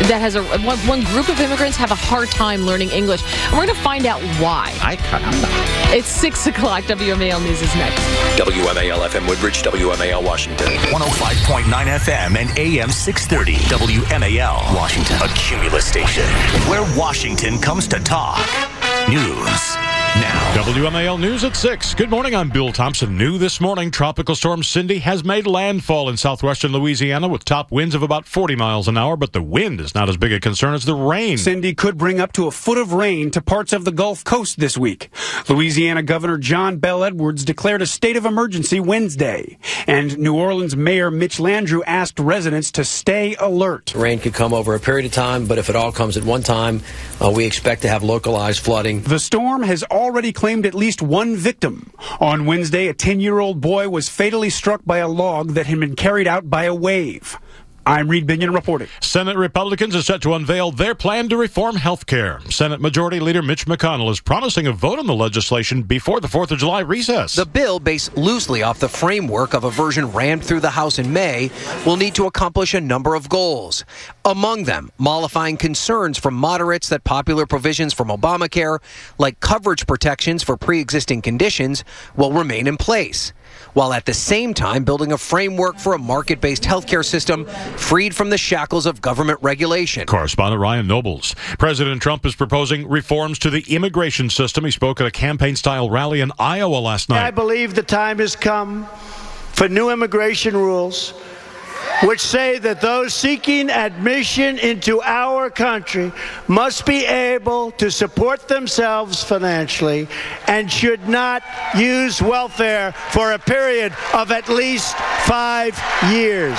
that has one group of immigrants have a hard time learning English. And we're going to find out why. It's 6 o'clock. WMAL News is next. WMAL FM Woodbridge, WMAL Washington. 105.9 FM and AM 630. WMAL Washington. A Cumulus station where Washington comes to talk. News now. WMAL News at 6. Good morning, I'm Bill Thompson. New this morning, Tropical Storm Cindy has made landfall in southwestern Louisiana with top winds of about 40 miles an hour, but the wind is not as big a concern as the rain. Cindy could bring up to a foot of rain to parts of the Gulf Coast this week. Louisiana Governor John Bel Edwards declared a state of emergency Wednesday, and New Orleans Mayor Mitch Landrieu asked residents to stay alert. Rain could come over a period of time, but if it all comes at one time, we expect to have localized flooding. The storm has already claimed at least one victim. On Wednesday, a 10-year-old boy was fatally struck by a log that had been carried out by a wave. I'm Reed Binion reporting. Senate Republicans are set to unveil their plan to reform health care. Senate Majority Leader Mitch McConnell is promising a vote on the legislation before the 4th of July recess. The bill, based loosely off the framework of a version rammed through the House in May, will need to accomplish a number of goals. Among them, mollifying concerns from moderates that popular provisions from Obamacare, like coverage protections for pre-existing conditions, will remain in place, while at the same time building a framework for a market-based healthcare system freed from the shackles of government regulation. Correspondent Ryan Nobles. President Trump is proposing reforms to the immigration system. He spoke at a campaign-style rally in Iowa last night. I believe the time has come for new immigration rules which say that those seeking admission into our country must be able to support themselves financially and should not use welfare for a period of at least 5 years.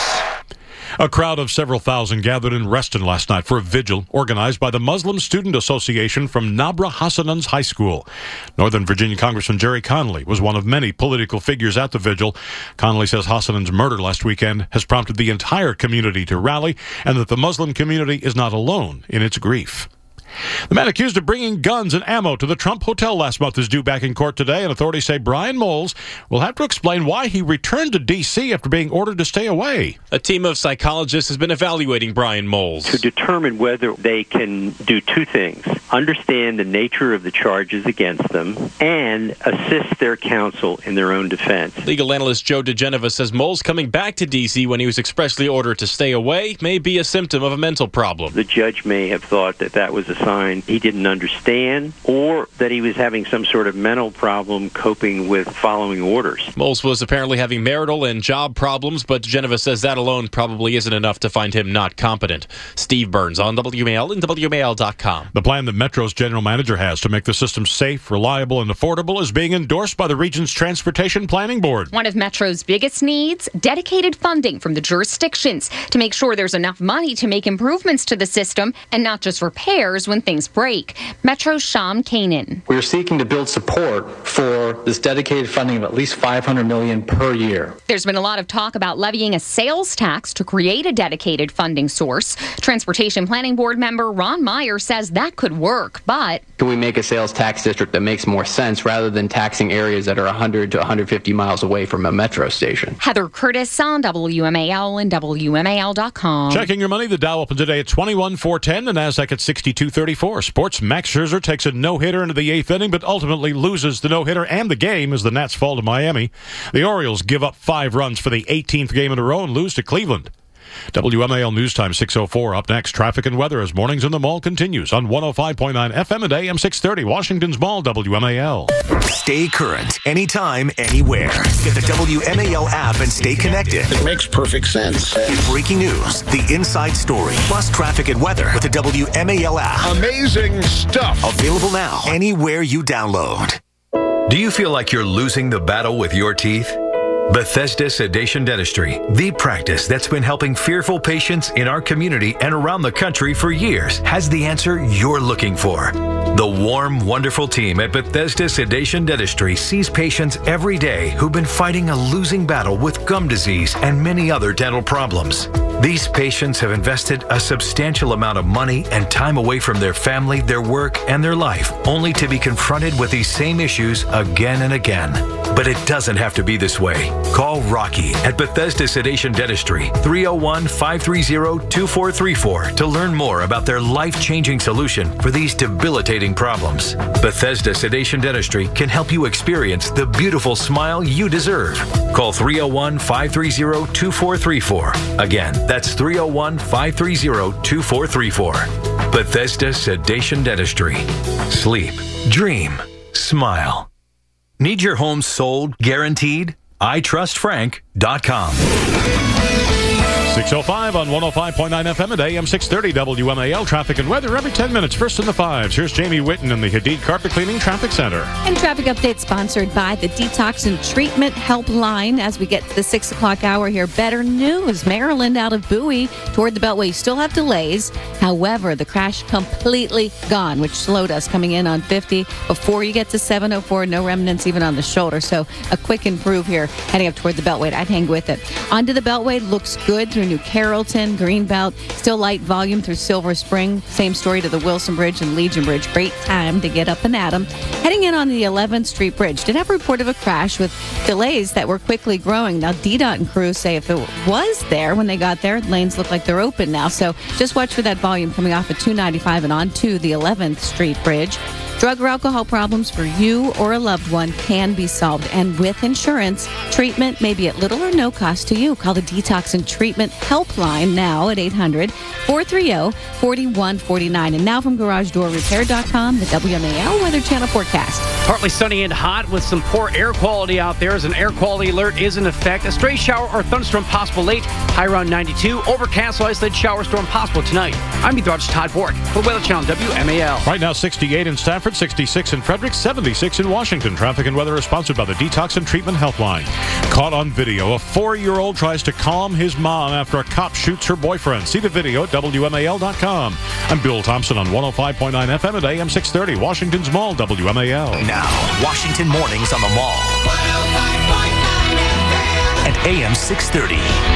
A crowd of several thousand gathered in Reston last night for a vigil organized by the Muslim Student Association from Nabra Hassanan's High School. Northern Virginia Congressman Jerry Connolly was one of many political figures at the vigil. Connolly says Hassanan's murder last weekend has prompted the entire community to rally and that the Muslim community is not alone in its grief. The man accused of bringing guns and ammo to the Trump Hotel last month is due back in court today, and authorities say Brian Moles will have to explain why he returned to D.C. after being ordered to stay away. A team of psychologists has been evaluating Brian Moles to determine whether they can do two things: understand the nature of the charges against them and assist their counsel in their own defense. Legal analyst Joe DeGeneva says Moles coming back to D.C. when he was expressly ordered to stay away may be a symptom of a mental problem. The judge may have thought that that was a sign he didn't understand, or that he was having some sort of mental problem coping with following orders. Moles was apparently having marital and job problems, but Geneva says that alone probably isn't enough to find him not competent. Steve Burns on WMAL and WMAL.com. The plan that Metro's general manager has to make the system safe, reliable, and affordable is being endorsed by the region's Transportation Planning Board. One of Metro's biggest needs, dedicated funding from the jurisdictions to make sure there's enough money to make improvements to the system and not just repairs when things break. Metro's Sean Kanan. We're seeking to build support for this dedicated funding of at least $500 million per year. There's been a lot of talk about levying a sales tax to create a dedicated funding source. Transportation Planning Board member Ron Meyer says that could work, but can we make a sales tax district that makes more sense rather than taxing areas that are 100 to 150 miles away from a metro station? Heather Curtis on WMAL and WMAL.com. Checking your money, the Dow opened today at 21,410, the Nasdaq at 62.34. Sports, Max Scherzer takes a no-hitter into the 8th inning, but ultimately loses the no-hitter and the game as the Nats fall to Miami. The Orioles give up 5 runs for the 18th game in a row and lose to Cleveland. WMAL News Time 6:04. Up next, traffic and weather as Mornings in the Mall continues on 105.9 FM and AM 630. Washington's Mall, WMAL. Stay current, anytime, anywhere. Get the WMAL app and stay connected. It makes perfect sense. Breaking news, the inside story, plus traffic and weather with the WMAL app. Amazing stuff. Available now, anywhere you download. Do you feel like you're losing the battle with your teeth? Bethesda Sedation Dentistry, the practice that's been helping fearful patients in our community and around the country for years, has the answer you're looking for. The warm, wonderful team at Bethesda Sedation Dentistry sees patients every day who've been fighting a losing battle with gum disease and many other dental problems. These patients have invested a substantial amount of money and time away from their family, their work, and their life, only to be confronted with these same issues again and again. But it doesn't have to be this way. Call Rocky at Bethesda Sedation Dentistry, 301-530-2434 to learn more about their life-changing solution for these debilitating problems. Bethesda Sedation Dentistry can help you experience the beautiful smile you deserve. Call 301-530-2434. Again, that's 301-530-2434. Bethesda Sedation Dentistry. Sleep, dream, smile. Need your home sold, guaranteed? iTrustFrank.com. 6:05 on 105.9 FM and AM 630 WMAL. Traffic and weather every 10 minutes. First in the fives. Here's Jamie Whitten in the Hadid Carpet Cleaning Traffic Center. And traffic update sponsored by the Detox and Treatment Helpline. As we get to the 6 o'clock hour here, better news. Maryland out of Bowie toward the Beltway. You still have delays. However, the crash completely gone, which slowed us coming in on 50. Before you get to 704, no remnants even on the shoulder. So a quick improve here heading up toward the Beltway. I'd hang with it. Onto the Beltway. Looks good through New Carrollton, Greenbelt, still light volume through Silver Spring. Same story to the Wilson Bridge and Legion Bridge. Great time to get up and at them. Heading in on the 11th Street Bridge. Did have a report of a crash with delays that were quickly growing. Now, DDOT and crew say if it was there when they got there, lanes look like they're open now. So just watch for that volume coming off of 295 and onto the 11th Street Bridge. Drug or alcohol problems for you or a loved one can be solved. And with insurance, treatment may be at little or no cost to you. Call the Detox and Treatment Helpline now at 800-430-4149. And now from GarageDoorRepair.com, the WMAL Weather Channel forecast. Partly sunny and hot with some poor air quality out there as an air quality alert is in effect. A stray shower or thunderstorm possible late, high around 92. Overcast, isolated shower storm possible tonight. I'm meteorologist Todd Bork for Weather Channel WMAL. Right now, 68 in Stafford, 66 in Frederick, 76 in Washington. Traffic and weather is sponsored by the Detox and Treatment Helpline. Caught on video, a 4-year-old tries to calm his mom after a cop shoots her boyfriend. See the video at WMAL.com. I'm Bill Thompson on 105.9 FM at AM 630, Washington's Mall, WMAL. Now, Washington Mornings on the Mall. And AM 630.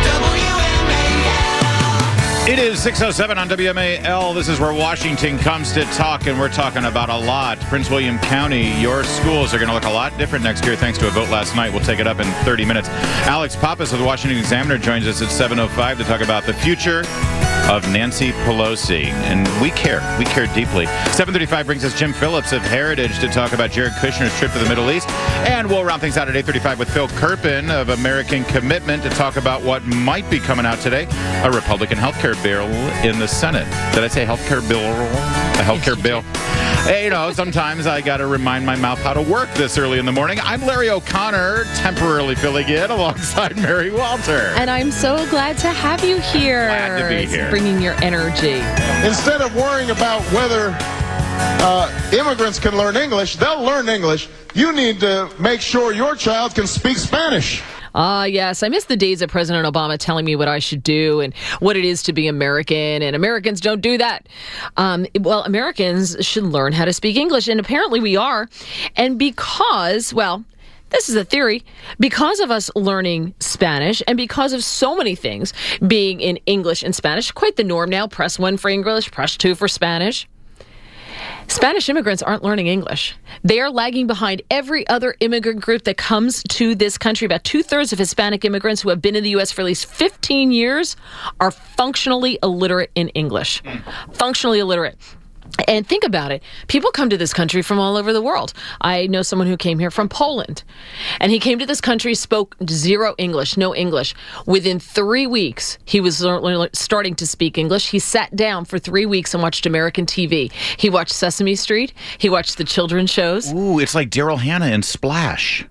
It is 6:07 on WMAL. This is where Washington comes to talk, and we're talking about a lot. Prince William County, your schools are going to look a lot different next year thanks to a vote last night. We'll take it up in 30 minutes. Alex Pappas of the Washington Examiner joins us at 7:05 to talk about the future of Nancy Pelosi. And we care. We care deeply. 7:35 brings us Jim Phillips of Heritage to talk about Jared Kushner's trip to the Middle East. And we'll round things out at 8:35 with Phil Kerpen of American Commitment to talk about what might be coming out today, a Republican health care bill in the Senate. Did I say health care bill? A health care bill. Hey, you know, sometimes I got to remind my mouth how to work this early in the morning. I'm Larry O'Connor, temporarily filling in alongside Mary Walter. And I'm so glad to have you here. Glad to be here. Bringing your energy. Instead of worrying about whether immigrants can learn English, they'll learn English. You need to make sure your child can speak Spanish. Yes. I miss the days of President Obama telling me what I should do and what it is to be American, and Americans don't do that. Well, Americans should learn how to speak English, and apparently we are. And because, well, this is a theory, because of us learning Spanish and because of so many things being in English and Spanish, quite the norm now, press 1 for English, press 2 for Spanish. Spanish immigrants aren't learning English. They are lagging behind every other immigrant group that comes to this country. About 2/3 of Hispanic immigrants who have been in the U.S. for at least 15 years are functionally illiterate in English. Functionally illiterate. And think about it. People come to this country from all over the world. I know someone who came here from Poland. And he came to this country, spoke zero English, no English. Within 3 weeks, he was starting to speak English. He sat down for 3 weeks and watched American TV. He watched Sesame Street. He watched the children's shows. Ooh, it's like Daryl Hannah in Splash.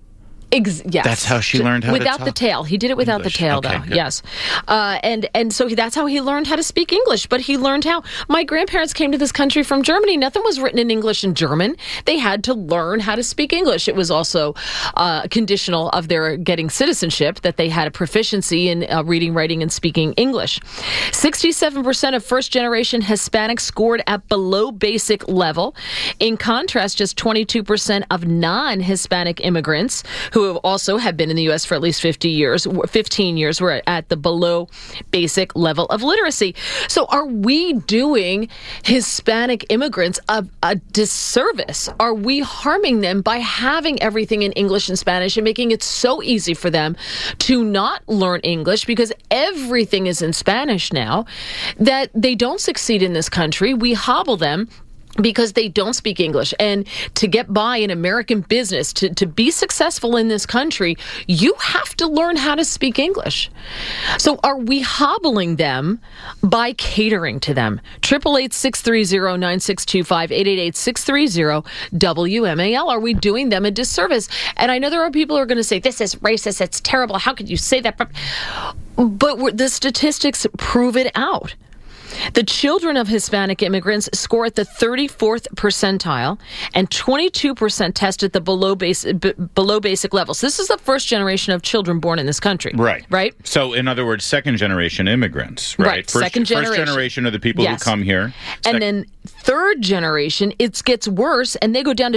Yes. That's how she learned how to without talk? the tail. He did it without English. the tail, Okay, though. good. Yes, and so that's how he learned how to speak English. But he learned how. My grandparents came to this country from Germany. Nothing was written in English and German. They had to learn how to speak English. It was also conditional of their getting citizenship that they had a proficiency in reading, writing, and speaking English. 67% of first-generation Hispanics scored at below basic level. In contrast, just 22% of non-Hispanic immigrants who have been in the U.S. for at least 15 years were at the below basic level of literacy. So are we doing Hispanic immigrants a disservice? Are we harming them by having everything in English and Spanish and making it so easy for them to not learn English because everything is in Spanish now that they don't succeed in this country? We hobble them because they don't speak English. And to get by in American business, to be successful in this country, you have to learn how to speak English. So are we hobbling them by catering to them? 888-630-9625, 888-630-WMAL. Are we doing them a disservice? And I know there are people who are going to say, this is racist, it's terrible, how could you say that? But the statistics prove it out. The children of Hispanic immigrants score at the 34th percentile, and 22% test at the below basic levels. This is the first generation of children born in this country. Right. Right? So, in other words, second-generation immigrants, right? Second generation. First generation are the people who come here. And then third generation, it gets worse, and they go down to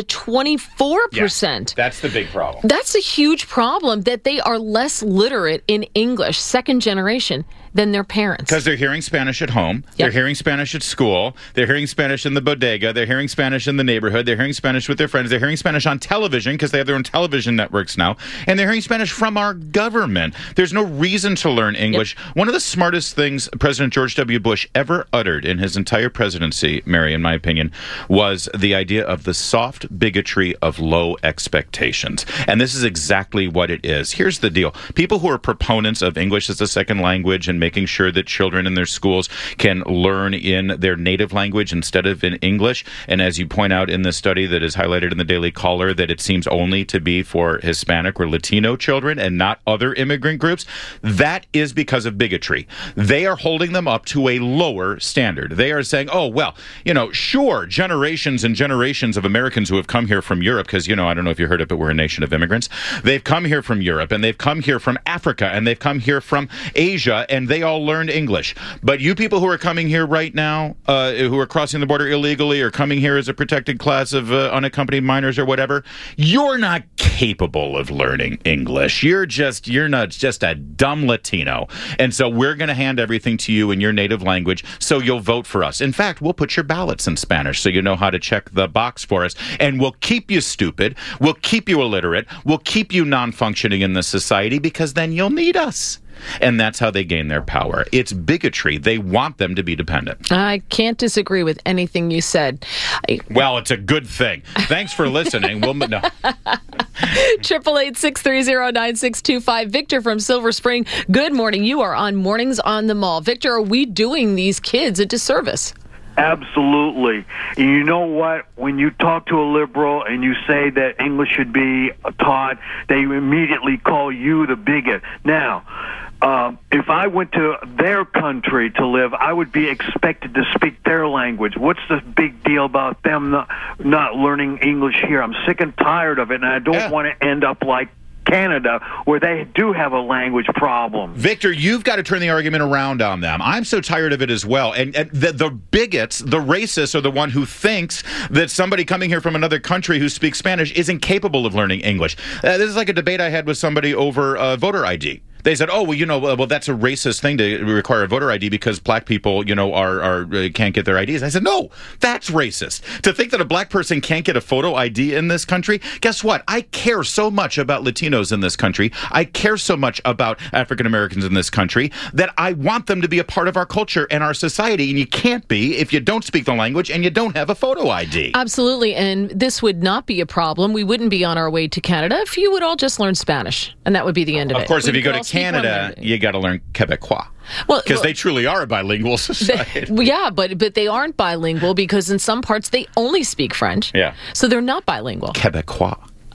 24%. That's the big problem. That's a huge problem, that they are less literate in English, second generation, than their parents. Because they're hearing Spanish at home. Yep. They're hearing Spanish at school. They're hearing Spanish in the bodega. They're hearing Spanish in the neighborhood. They're hearing Spanish with their friends. They're hearing Spanish on television because they have their own television networks now. And they're hearing Spanish from our government. There's no reason to learn English. Yep. One of the smartest things President George W. Bush ever uttered in his entire presidency, Mary, in my opinion, was the idea of the soft bigotry of low expectations. And this is exactly what it is. Here's the deal. People who are proponents of English as a second language and making sure that children in their schools can learn in their native language instead of in English. And as you point out in the study that is highlighted in the Daily Caller, that it seems only to be for Hispanic or Latino children and not other immigrant groups, that is because of bigotry. They are holding them up to a lower standard. They are saying, oh, well, sure, generations and generations of Americans who have come here from Europe, because, I don't know if you heard it, but we're a nation of immigrants. They've come here from Europe, and they've come here from Africa, and they've come here from Asia, and they all learned English. But you people who are coming here right now, who are crossing the border illegally or coming here as a protected class of unaccompanied minors or whatever, you're not capable of learning English. You're not just a dumb Latino. And so we're going to hand everything to you in your native language so you'll vote for us. In fact, we'll put your ballots in Spanish so you know how to check the box for us. And we'll keep you stupid. We'll keep you illiterate. We'll keep you non-functioning in the society because then you'll need us. And that's how they gain their power. It's bigotry. They want them to be dependent. I can't disagree with anything you said. Well, it's a good thing. Thanks for listening. No. 888-630-9625. Victor from Silver Spring. Good morning. You are on Mornings on the Mall. Victor, are we doing these kids a disservice? Absolutely. You know what? When you talk to a liberal and you say that English should be taught, they immediately call you the bigot. Now, if I went to their country to live, I would be expected to speak their language. What's the big deal about them not learning English here? I'm sick and tired of it, and I don't want to end up like Canada, where they do have a language problem. Victor, you've got to turn the argument around on them. I'm so tired of it as well. And the bigots, the racists, are the one who thinks that somebody coming here from another country who speaks Spanish is incapable of learning English. This is like a debate I had with somebody over voter ID. They said, oh, well, that's a racist thing to require a voter ID because black people, can't get their IDs. I said, no, that's racist. To think that a black person can't get a photo ID in this country, guess what? I care so much about Latinos in this country. I care so much about African Americans in this country that I want them to be a part of our culture and our society. And you can't be if you don't speak the language and you don't have a photo ID. Absolutely. And this would not be a problem. We wouldn't be on our way to Canada if you would all just learn Spanish. And that would be the end of it. Of course, if you go to Canada, you got to learn Quebecois. Because they truly are a bilingual society. But they aren't bilingual because in some parts they only speak French. Yeah. So they're not bilingual. Quebecois.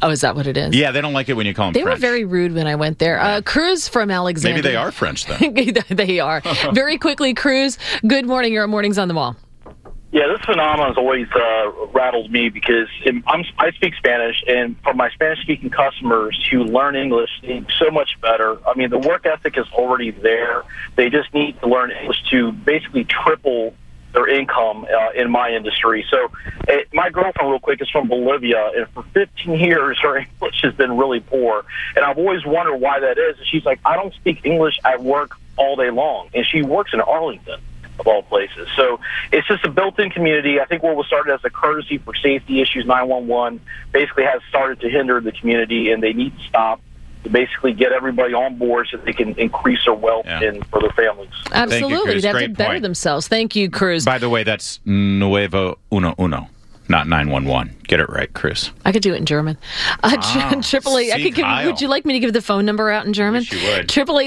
Oh, is that what it is? Yeah, they don't like it when you call them They French. were very rude when I went there. Cruz from Alexandria. Maybe they are French, then. They are. Very quickly, Cruz, good morning. You're on Mornings on the Mall. Yeah, this phenomenon has always rattled me because I speak Spanish, and for my Spanish-speaking customers who learn English so much better, I mean, the work ethic is already there. They just need to learn English to basically triple their income in my industry. So my girlfriend, real quick, is from Bolivia, and for 15 years, her English has been really poor. And I've always wondered why that is. And she's like, I don't speak English at work all day long. And she works in Arlington, of all places. So it's just a built-in community. I think what was started as a courtesy for safety issues, 911, basically has started to hinder the community, and they need to stop to basically get everybody on board so they can increase their wealth and for their families. Absolutely. They have to better point. themselves. Thank you, Cruz. By the way, that's Nuevo Uno Uno, not 911. Get it right, Chris. I could do it in German. 888. Would you like me to give the phone number out in German? Yes, you would.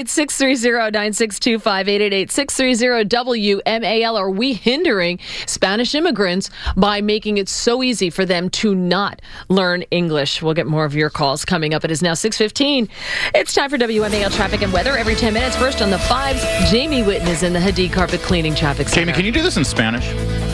888-630-9625, 888-630-WMAL. Are we hindering Spanish immigrants by making it so easy for them to not learn English? We'll get more of your calls coming up. It is now 6:15. It's time for WMAL traffic and weather every 10 minutes. First on the 5s, Jamie Witten is in the Hadid Carpet Cleaning Traffic Center. Jamie, can you do this in Spanish?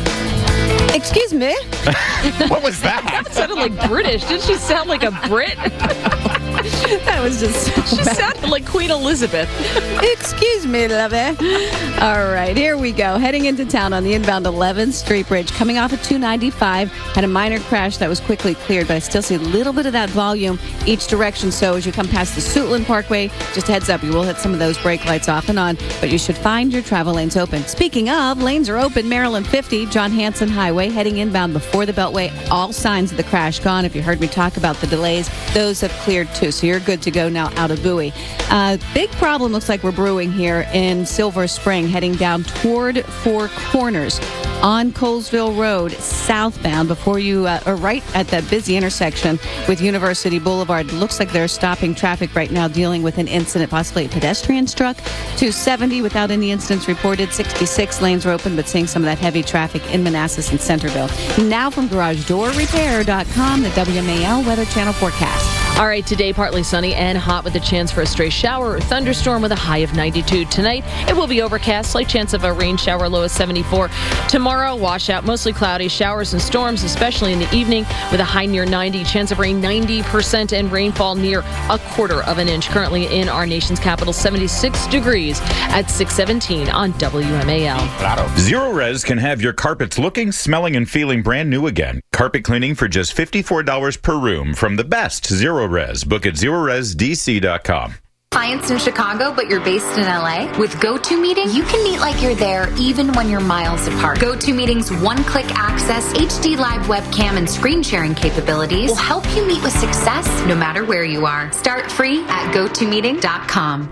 Excuse me? What was that? That sounded like British. Did she sound like a Brit? That was just... She sounded like Queen Elizabeth. Excuse me, lovey. All right, here we go. Heading into town on the inbound 11th Street Bridge, coming off at 295. Had a minor crash that was quickly cleared, but I still see a little bit of that volume each direction. So as you come past the Suitland Parkway, just a heads up, you will hit some of those brake lights off and on, but you should find your travel lanes open. Speaking of, lanes are open. Maryland 50, John Hanson Highway, heading inbound before the Beltway. All signs of the crash gone. If you heard me talk about the delays, those have cleared too. So you're good to go now out of Bowie. Big problem looks like we're brewing here in Silver Spring, heading down toward Four Corners on Colesville Road, southbound, before you are right at that busy intersection with University Boulevard. Looks like they're stopping traffic right now, dealing with an incident, possibly a pedestrian struck. 270 without any incidents reported. 66 lanes are open, but seeing some of that heavy traffic in Manassas and Centerville. Now from GarageDoorRepair.com, the WMAL Weather Channel forecast. All right, today partly sunny and hot with a chance for a stray shower or thunderstorm with a high of 92. Tonight, it will be overcast, slight chance of a rain shower, low of 74. Tomorrow, washout, mostly cloudy, showers and storms, especially in the evening, with a high near 90. Chance of rain 90% and rainfall near a quarter of an inch. Currently in our nation's capital, 76 degrees at 617 on WMAL. Zero Res can have your carpets looking, smelling, and feeling brand new again. Carpet cleaning for just $54 per room from the best Zero Res. Book at ZeroResDC.com. Clients in Chicago, but you're based in LA? With GoToMeeting, you can meet like you're there even when you're miles apart. GoToMeeting's one-click access, HD live webcam, and screen sharing capabilities will help you meet with success no matter where you are. Start free at GoToMeeting.com.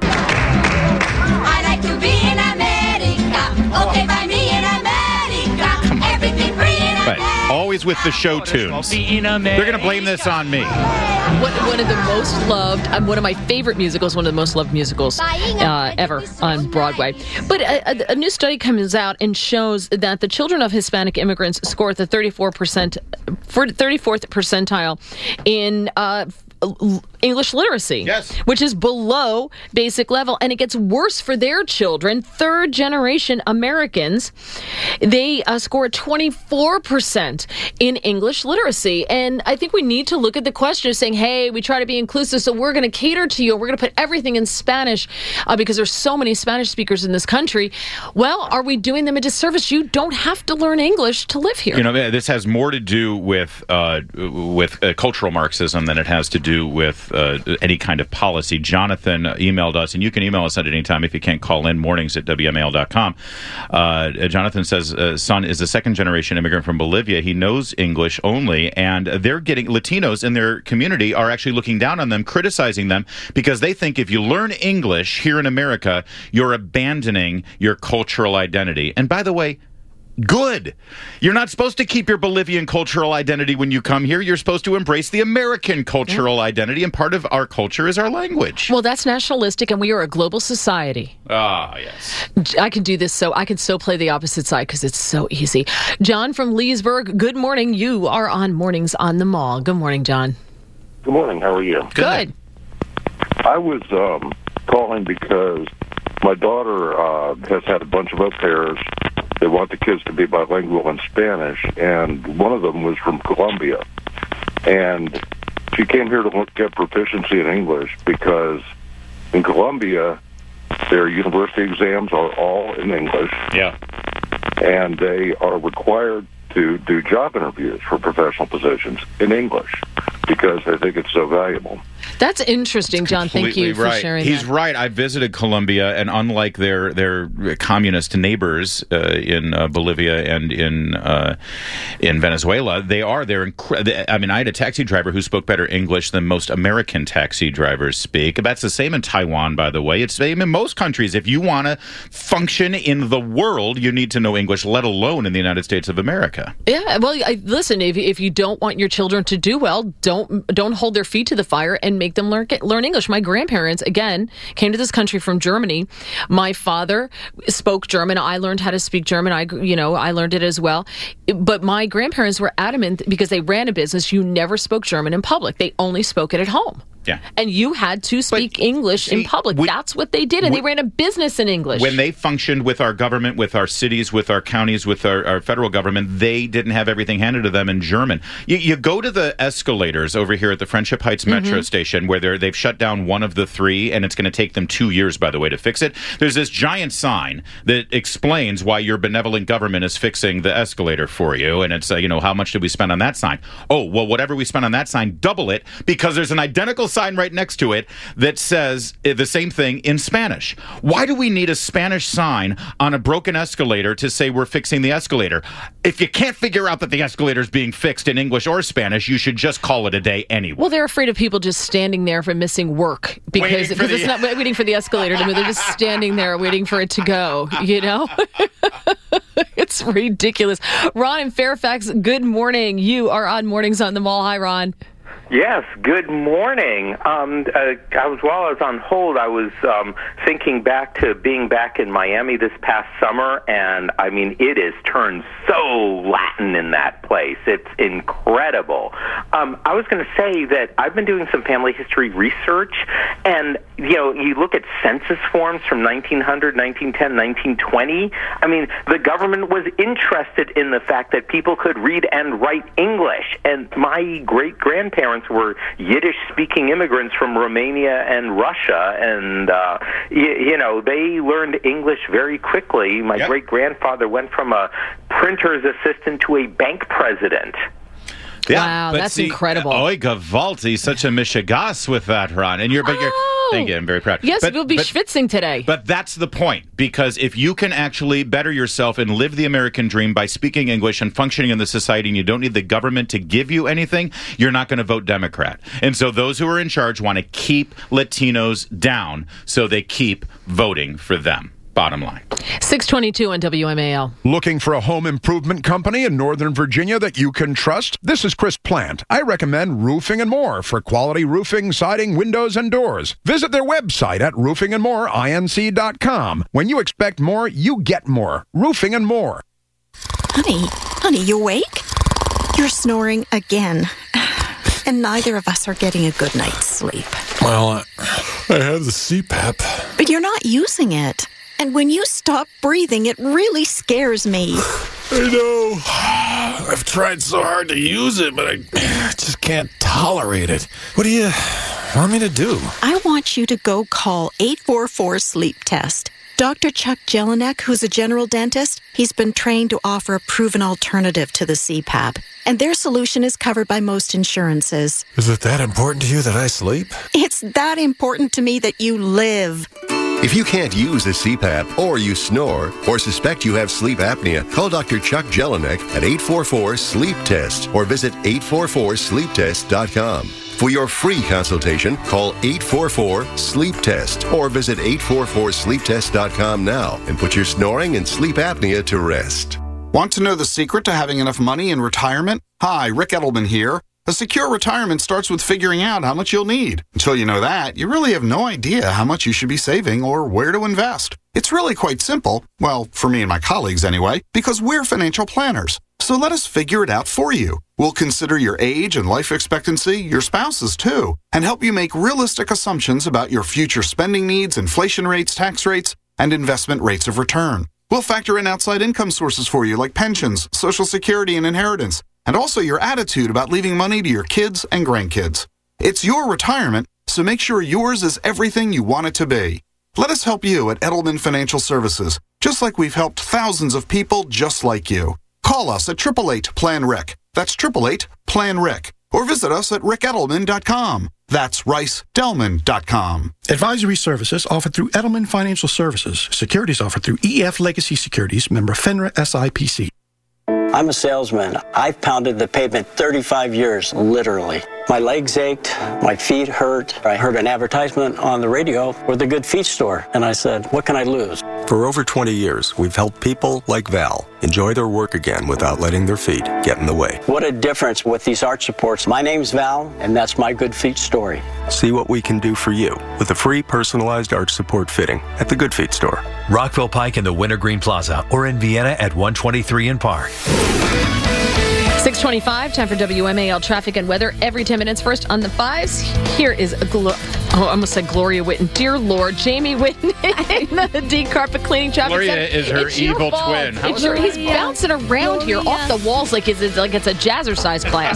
I like to be in America. Okay, by me in America. Everything free in America. But always with the show tunes. They're going to blame this on me. One of the most loved, one of my favorite musicals, one of the most loved musicals ever on Broadway. But a new study comes out and shows that the children of Hispanic immigrants score at the 34th percentile in English literacy, which is below basic level, and it gets worse for their children. Third-generation Americans, they score 24% in English literacy, and I think we need to look at the question of saying, hey, we try to be inclusive, so we're going to cater to you, we're going to put everything in Spanish because there's so many Spanish speakers in this country. Well, are we doing them a disservice? You don't have to learn English to live here. You know, this has more to do with cultural Marxism than it has to do with any kind of policy. Jonathan emailed us, and you can email us at any time if you can't call in, mornings@WMAL.com. Jonathan says, son is a second-generation immigrant from Bolivia. He knows English only, and they're getting Latinos in their community are actually looking down on them, criticizing them, because they think if you learn English here in America, you're abandoning your cultural identity. And by the way, good. You're not supposed to keep your Bolivian cultural identity when you come here. You're supposed to embrace the American cultural identity, and part of our culture is our language. Well, that's nationalistic, and we are a global society. Ah, yes. I can do this, I can so play the opposite side because it's so easy. John from Leesburg, good morning. You are on Mornings on the Mall. Good morning, John. Good morning. How are you? Good. I was calling because my daughter has had a bunch of au pairs. They want the kids to be bilingual in Spanish, and one of them was from Colombia. And she came here to get proficiency in English because in Colombia, their university exams are all in English. Yeah. And they are required to do job interviews for professional positions in English because they think it's so valuable. That's interesting, John. Thank you for sharing He's that. right. I visited Colombia, and unlike their communist neighbors in Bolivia and in Venezuela, they're I mean, I had a taxi driver who spoke better English than most American taxi drivers speak. That's the same in Taiwan, by the way. It's the same in most countries. If you want to function in the world, you need to know English, let alone in the United States of America. Yeah, well, listen, if you don't want your children to do well, don't hold their feet to the fire and make them learn English. My grandparents, again, came to this country from Germany. My father spoke German. I learned how to speak German. I learned it as well. But my grandparents were adamant because they ran a business. You never spoke German in public. They only spoke it at home. Yeah. And you had to speak English in public. That's what they did, and they ran a business in English. When they functioned with our government, with our cities, with our counties, with our federal government, they didn't have everything handed to them in German. You go to the escalators over here at the Friendship Heights Metro Station, where they've shut down one of the three, and it's going to take them 2 years, by the way, to fix it. There's this giant sign that explains why your benevolent government is fixing the escalator for you, and it's, how much did we spend on that sign? Oh, well, whatever we spent on that sign, double it, because there's an identical sign right next to it that says the same thing in Spanish. Why do we need a Spanish sign on a broken escalator to say we're fixing the escalator? If you can't figure out that the escalator is being fixed in English or Spanish, you should just call it a day anyway. Well, they're afraid of people just standing there for missing work because it's not waiting for the escalator to move. They're just standing there waiting for it to go, It's ridiculous. Ron in Fairfax, good morning. You are on Mornings on the Mall. Hi, Ron. Yes, good morning. While I was on hold, I was thinking back to being back in Miami this past summer, and I mean, it is turned so Latin in that place. It's incredible. I was going to say that I've been doing some family history research, and you look at census forms from 1900, 1910, 1920. I mean, the government was interested in the fact that people could read and write English, and my great-grandparents were Yiddish-speaking immigrants from Romania and Russia, and they learned English very quickly. My great-grandfather went from a printer's assistant to a bank president. Wow, that's incredible. Oi, Gavalti, such a mishigas with that, Ron. And thank you, I'm very proud. Yes, we'll be schwitzing today. But that's the point, because if you can actually better yourself and live the American dream by speaking English and functioning in the society, and you don't need the government to give you anything, you're not going to vote Democrat. And so those who are in charge want to keep Latinos down, so they keep voting for them. Bottom line. 622 on WMAL. Looking for a home improvement company in Northern Virginia that you can trust? This is Chris Plant. I recommend Roofing and More for quality roofing, siding, windows, and doors. Visit their website at roofingandmoreinc.com. When you expect more, you get more. Roofing and More. Honey, you awake? You're snoring again. And neither of us are getting a good night's sleep. Well, I have the CPAP. But you're not using it. And when you stop breathing, it really scares me. I know. I've tried so hard to use it, but I just can't tolerate it. What do you want me to do? I want you to go call 844-SLEEP-TEST. Dr. Chuck Jelinek, who's a general dentist, he's been trained to offer a proven alternative to the CPAP. And their solution is covered by most insurances. Is it that important to you that I sleep? It's that important to me that you live. If you can't use a CPAP, or you snore, or suspect you have sleep apnea, call Dr. Chuck Jelinek at 844-SLEEP-TEST or visit 844sleeptest.com. For your free consultation, call 844-SLEEP-TEST or visit 844sleeptest.com now and put your snoring and sleep apnea to rest. Want to know the secret to having enough money in retirement? Hi, Rick Edelman here. A secure retirement starts with figuring out how much you'll need. Until you know that, you really have no idea how much you should be saving or where to invest. It's really quite simple, well, for me and my colleagues anyway, because we're financial planners. So let us figure it out for you. We'll consider your age and life expectancy, your spouse's too, and help you make realistic assumptions about your future spending needs, inflation rates, tax rates, and investment rates of return. We'll factor in outside income sources for you like pensions, Social Security, and inheritance, and also your attitude about leaving money to your kids and grandkids. It's your retirement, so make sure yours is everything you want it to be. Let us help you at Edelman Financial Services, just like we've helped thousands of people just like you. Call us at 888-PLAN-RIC. That's 888-PLAN-RIC. Or visit us at rickedelman.com. That's ricedelman.com. Advisory services offered through Edelman Financial Services. Securities offered through EF Legacy Securities, member FINRA SIPC. I'm a salesman. I've pounded the pavement 35 years, literally. My legs ached, my feet hurt. I heard an advertisement on the radio for the Good Feet store, and I said, what can I lose? For over 20 years, we've helped people like Val enjoy their work again without letting their feet get in the way. What a difference with these arch supports. My name's Val, and that's my Good Feet story. See what we can do for you with a free personalized arch support fitting at the Good Feet store. Rockville Pike in the Wintergreen Plaza or in Vienna at 123 in Park. 6:25, time for WMAL traffic and weather every 10 minutes. First on the 5s, here is I almost said Gloria Whitten. Dear Lord, Jamie Whitten in the D Carpet Cleaning Traffic Gloria Center. is her It's your evil fault. twin. How It's he's bouncing around here off the walls like it's a jazzercise class.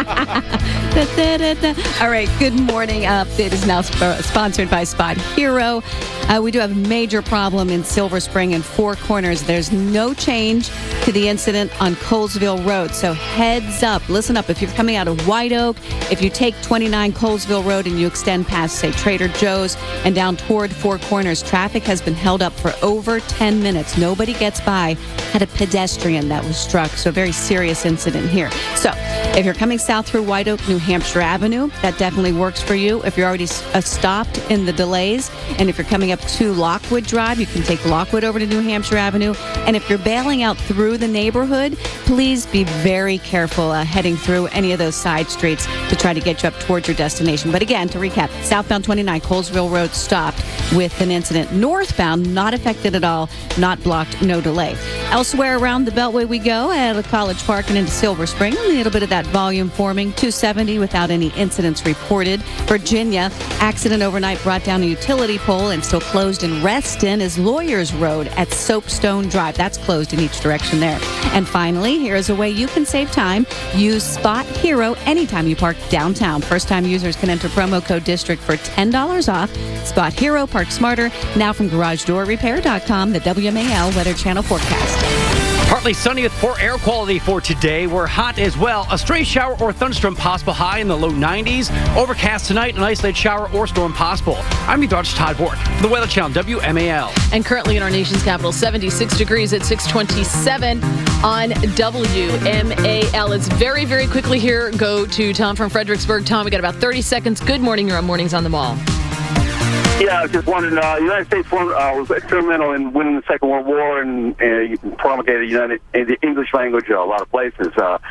All right, good morning. It is now sponsored by Spot Hero. We do have a major problem in Silver Spring and Four Corners. There's no change to the incident on Colesville Road. So heads up, listen up. If you're coming out of White Oak, if you take 29 Colesville Road and you extend past, say, Trader Joe's and down toward Four Corners, traffic has been held up for over 10 minutes. Nobody gets by. Had a pedestrian that was struck. So a very serious incident here. So if you're coming south through White Oak, New Hampshire Avenue, that definitely works for you. If you're already stopped in the delays, and if you're coming up to Lockwood Drive, you can take Lockwood over to New Hampshire Avenue. And if you're bailing out through the neighborhood, please be very careful heading through any of those side streets to try to get you up towards your destination. But again, to recap, southbound 29 Colesville Road stopped with an incident. Northbound, not affected at all, not blocked, no delay. Elsewhere around the Beltway we go, out of College Park and into Silver Spring, a little bit of that volume forming, 270 without any incidents reported. Virginia, accident overnight brought down a utility pole and still closed in Reston is Lawyers Road at Soapstone Drive. That's closed in each direction there. And finally, here's a way you can save time. Use Spot Hero anytime you park downtown. First-time users can enter promo code DISTRICT for $10 off. Spot Hero, park smarter. Now from GarageDoorRepair.com, the WMAL Weather Channel forecast. Partly sunny with poor air quality for today. We're hot as well. A stray shower or thunderstorm possible, high in the low 90s. Overcast tonight, an isolated shower or storm possible. I'm meteorologist Todd Bork for the Weather Channel, WMAL. And currently in our nation's capital, 76 degrees at 6:27 on WMAL. It's very, very quickly here. Go to Tom from Fredericksburg. Tom, we got about 30 seconds. Good morning. You're on Mornings on the Mall. Yeah, I was just wondering, the United States was instrumental in winning the Second World War and promulgated the English language a lot of places.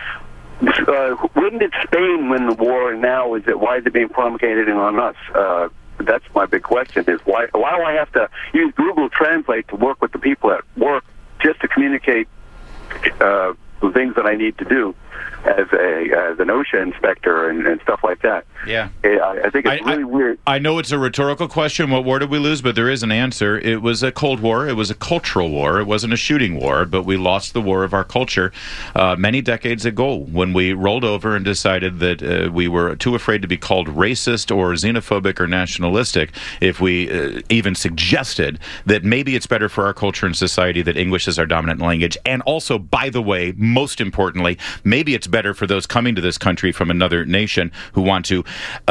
When did Spain win the war, and now why is it being promulgated on us? That's my big question, is why do I have to use Google Translate to work with the people at work just to communicate the things that I need to do as an OSHA inspector and stuff like that? Yeah. I think it's really weird. I know it's a rhetorical question, what war did we lose? But there is an answer. It was a Cold War. It was a cultural war. It wasn't a shooting war, but we lost the war of our culture many decades ago when we rolled over and decided that we were too afraid to be called racist or xenophobic or nationalistic if we even suggested that maybe it's better for our culture and society that English is our dominant language. And also, by the way, most importantly, maybe it's better for those coming to this country from another nation who want to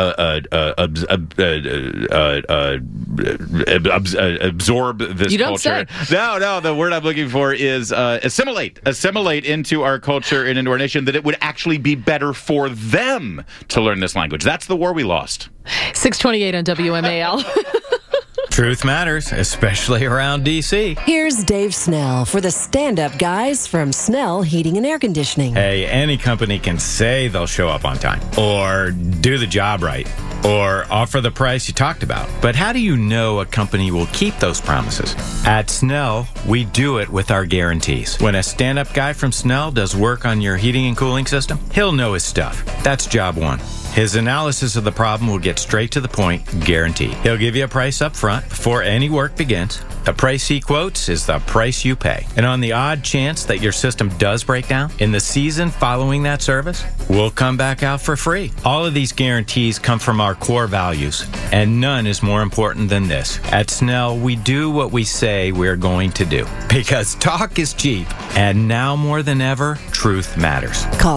absorb this You don't culture. say. No, the word I'm looking for is assimilate into our culture and into our nation, that it would actually be better for them to learn this language. That's the war we lost. 6:28 on WMAL. Truth matters, especially around D.C. Here's Dave Snell for the stand-up guys from Snell Heating and Air Conditioning. Hey, any company can say they'll show up on time, or do the job right, or offer the price you talked about. But how do you know a company will keep those promises? At Snell, we do it with our guarantees. When a stand-up guy from Snell does work on your heating and cooling system, he'll know his stuff. That's job one. His analysis of the problem will get straight to the point, guaranteed. He'll give you a price up front before any work begins. The price he quotes is the price you pay. And on the odd chance that your system does break down, in the season following that service, we'll come back out for free. All of these guarantees come from our core values, and none is more important than this. At Snell, we do what we say we're going to do. Because talk is cheap, and now more than ever, truth matters. Call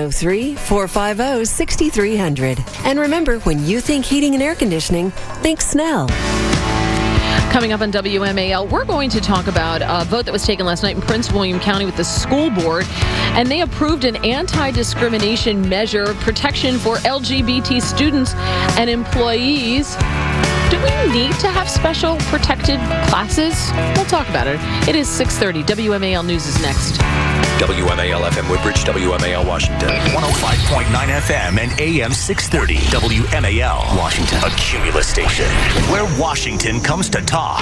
703-450-6300. And remember, when you think heating and air conditioning, think Snell. Coming up on WMAL, we're going to talk about a vote that was taken last night in Prince William County with the school board, and they approved an anti-discrimination measure, protection for LGBT students and employees. Do we need to have special protected classes? We'll talk about it. It is 6:30. WMAL News is next. WMAL FM Woodbridge, WMAL Washington. 105.9 FM and AM 630. WMAL Washington. A Cumulus station where Washington comes to talk.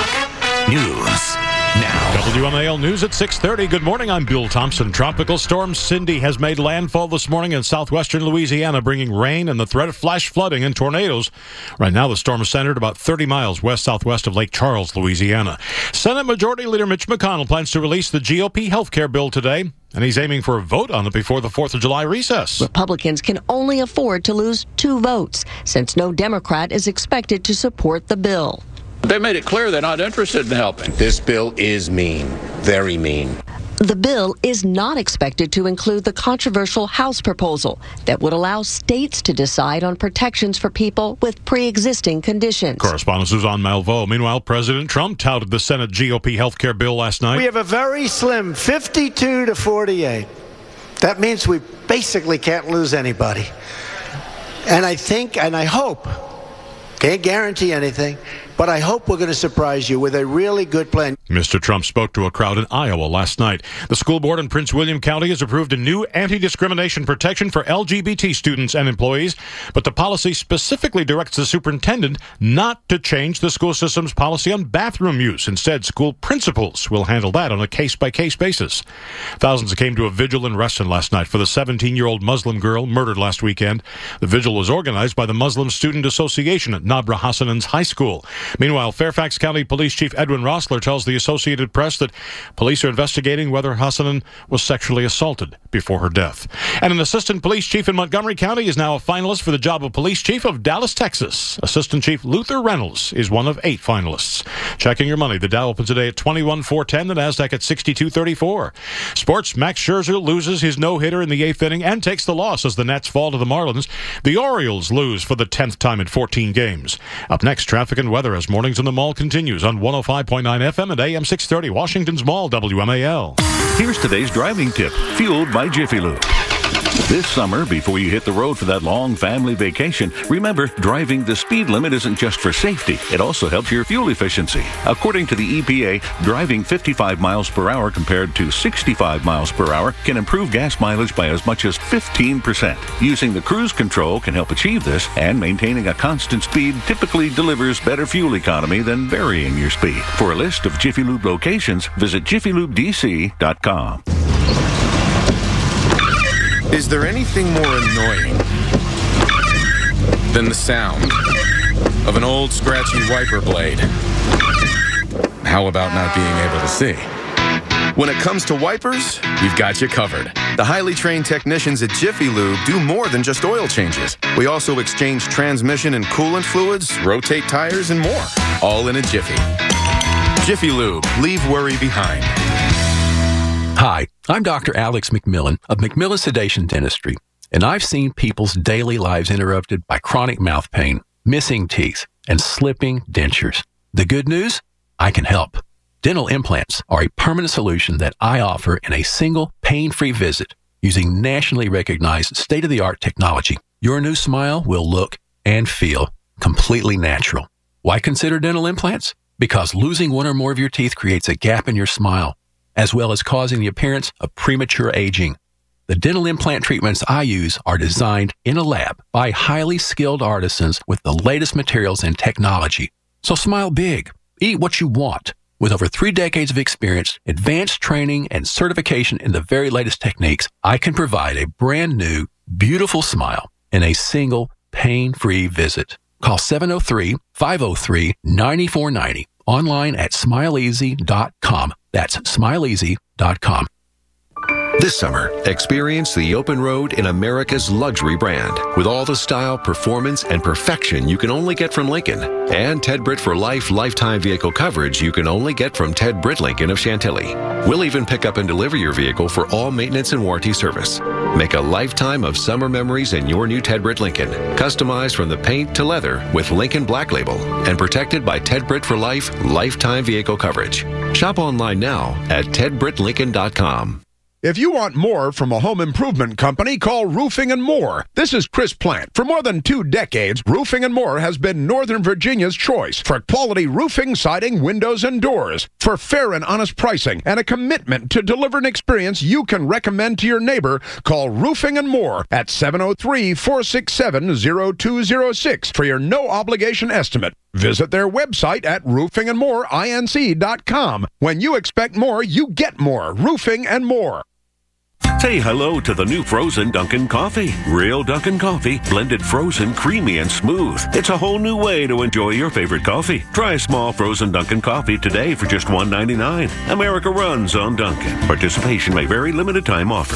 News now. WMAL News at 6:30. Good morning. I'm Bill Thompson. Tropical storm Cindy has made landfall this morning in southwestern Louisiana, bringing rain and the threat of flash flooding and tornadoes. Right now, the storm is centered about 30 miles west-southwest of Lake Charles, Louisiana. Senate Majority Leader Mitch McConnell plans to release the GOP health care bill today, and he's aiming for a vote on it before the 4th of July recess. Republicans can only afford to lose 2 votes, since no Democrat is expected to support the bill. They made it clear they're not interested in helping. This bill is mean, very mean. The bill is not expected to include the controversial House proposal that would allow states to decide on protections for people with pre-existing conditions. Correspondent Suzanne Malveaux. Meanwhile, President Trump touted the Senate GOP health care bill last night. We have a very slim 52 to 48. That means we basically can't lose anybody. And I think, and I hope, can't guarantee anything, but I hope we're going to surprise you with a really good plan. Mr. Trump spoke to a crowd in Iowa last night. The school board in Prince William County has approved a new anti-discrimination protection for LGBT students and employees, but the policy specifically directs the superintendent not to change the school system's policy on bathroom use. Instead, school principals will handle that on a case-by-case basis. Thousands came to a vigil in Reston last night for the 17-year-old Muslim girl murdered last weekend. The vigil was organized by the Muslim Student Association at Nabra Hassanan's high school. Meanwhile, Fairfax County Police Chief Edwin Rossler tells the Associated Press that police are investigating whether Hassanan was sexually assaulted before her death. And an assistant police chief in Montgomery County is now a finalist for the job of police chief of Dallas, Texas. Assistant Chief Luther Reynolds is one of 8 finalists. Checking your money, the Dow opens today at 21,410, the Nasdaq at 6234. Sports, Max Scherzer loses his no-hitter in the 8th inning and takes the loss as the Nets fall to the Marlins. The Orioles lose for the 10th time in 14 games. Up next, traffic and weather as Mornings in the Mall continues on 105.9 FM and AM 630, Washington's Mall, WMAL. Here's today's driving tip, fueled by Jiffy Lube. This summer, before you hit the road for that long family vacation, remember, driving the speed limit isn't just for safety. It also helps your fuel efficiency. According to the EPA, driving 55 miles per hour compared to 65 miles per hour can improve gas mileage by as much as 15%. Using the cruise control can help achieve this, and maintaining a constant speed typically delivers better fuel economy than varying your speed. For a list of Jiffy Lube locations, visit jiffylubedc.com. Is there anything more annoying than the sound of an old scratchy wiper blade? How about not being able to see? When it comes to wipers, we've got you covered. The highly trained technicians at Jiffy Lube do more than just oil changes. We also exchange transmission and coolant fluids, rotate tires, and more, all in a jiffy. Jiffy Lube, leave worry behind. Hi, I'm Dr. Alex McMillan of McMillan Sedation Dentistry, and I've seen people's daily lives interrupted by chronic mouth pain, missing teeth, and slipping dentures. The good news? I can help. Dental implants are a permanent solution that I offer in a single pain-free visit using nationally recognized state-of-the-art technology. Your new smile will look and feel completely natural. Why consider dental implants? because losing one or more of your teeth creates a gap in your smile, as well as causing the appearance of premature aging. The dental implant treatments I use are designed in a lab by highly skilled artisans with the latest materials and technology. So smile big. Eat what you want. With over 3 decades of experience, advanced training, and certification in the very latest techniques, I can provide a brand new, beautiful smile in a single, pain-free visit. Call 703-503-9490. Online at smileeasy.com. That's smileeasy.com. This summer, experience the open road in America's luxury brand with all the style, performance, and perfection you can only get from Lincoln, and Ted Britt for Life lifetime vehicle coverage you can only get from Ted Britt Lincoln of Chantilly. We'll even pick up and deliver your vehicle for all maintenance and warranty service. Make a lifetime of summer memories in your new Ted Britt Lincoln, customized from the paint to leather with Lincoln Black Label and protected by Ted Britt for Life lifetime vehicle coverage. Shop online now at tedbrittlincoln.com. If you want more from a home improvement company, call Roofing and More. This is Chris Plant. For more than 2 decades, Roofing and More has been Northern Virginia's choice for quality roofing, siding, windows, and doors. For fair and honest pricing and a commitment to deliver an experience you can recommend to your neighbor, call Roofing and More at 703-467-0206 for your no-obligation estimate. Visit their website at roofingandmoreinc.com. When you expect more, you get more. Roofing and More. Say hello to the new frozen Dunkin' Coffee. Real Dunkin' Coffee, blended frozen, creamy, and smooth. It's a whole new way to enjoy your favorite coffee. Try a small frozen Dunkin' Coffee today for just $1.99. America runs on Dunkin'. Participation may vary, limited time offer.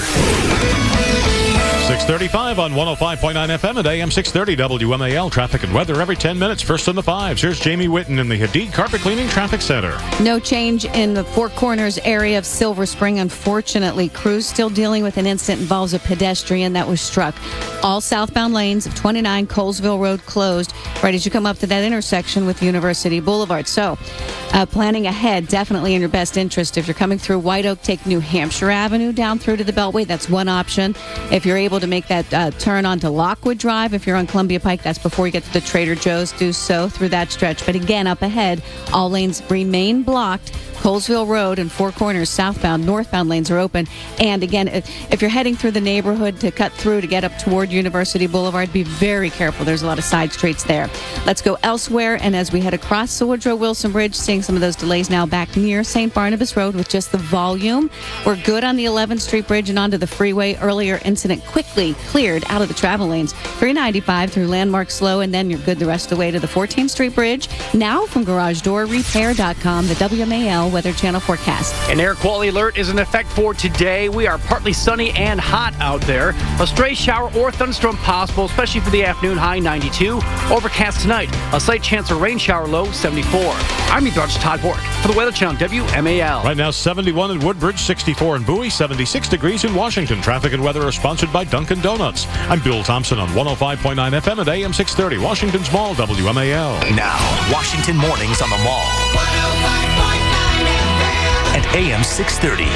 635 on 105.9 FM and AM 630 WMAL. Traffic and weather every 10 minutes. First on the 5s. Here's Jamie Whitten in the Hadid Carpet Cleaning Traffic Center. No change in the Four Corners area of Silver Spring. Unfortunately, crews still dealing with an incident involves a pedestrian that was struck. All southbound lanes of 29 Colesville Road closed right as you come up to that intersection with University Boulevard. So, planning ahead, definitely in your best interest. If you're coming through White Oak, take New Hampshire Avenue down through to the Beltway. That's one option. If you're able to make that turn onto Lockwood Drive, if you're on Columbia Pike, that's before you get to the Trader Joe's. Do so through that stretch. But again, up ahead, all lanes remain blocked. Colesville Road and Four Corners southbound, northbound lanes are open. And again, if you're heading through the neighborhood to cut through to get up toward University Boulevard, be very careful. There's a lot of side streets there. Let's go elsewhere. And as we head across the Woodrow Wilson Bridge, seeing some of those delays now back near St. Barnabas Road with just the volume. We're good on the 11th Street Bridge and onto the freeway. Earlier incident quickly cleared out of the travel lanes. 395 through Landmark slow, and then you're good the rest of the way to the 14th Street Bridge. Now from GarageDoorRepair.com, the WMAL Weather Channel forecast. An air quality alert is in effect for today. We are partly sunny and hot out there. A stray shower or thunderstorm possible, especially for the afternoon, high 92. Overcast tonight. A slight chance of rain shower, low 74. I'm meteorologist Todd Bork for the Weather Channel WMAL. Right now, 71 in Woodbridge, 64 in Bowie, 76 degrees in Washington. Traffic and weather are sponsored by Dunkin' Donuts. I'm Bill Thompson on 105.9 FM and AM 630, Washington's Mall, WMAL. Now, Washington Mornings on the Mall. 105.9 FM and AM 630.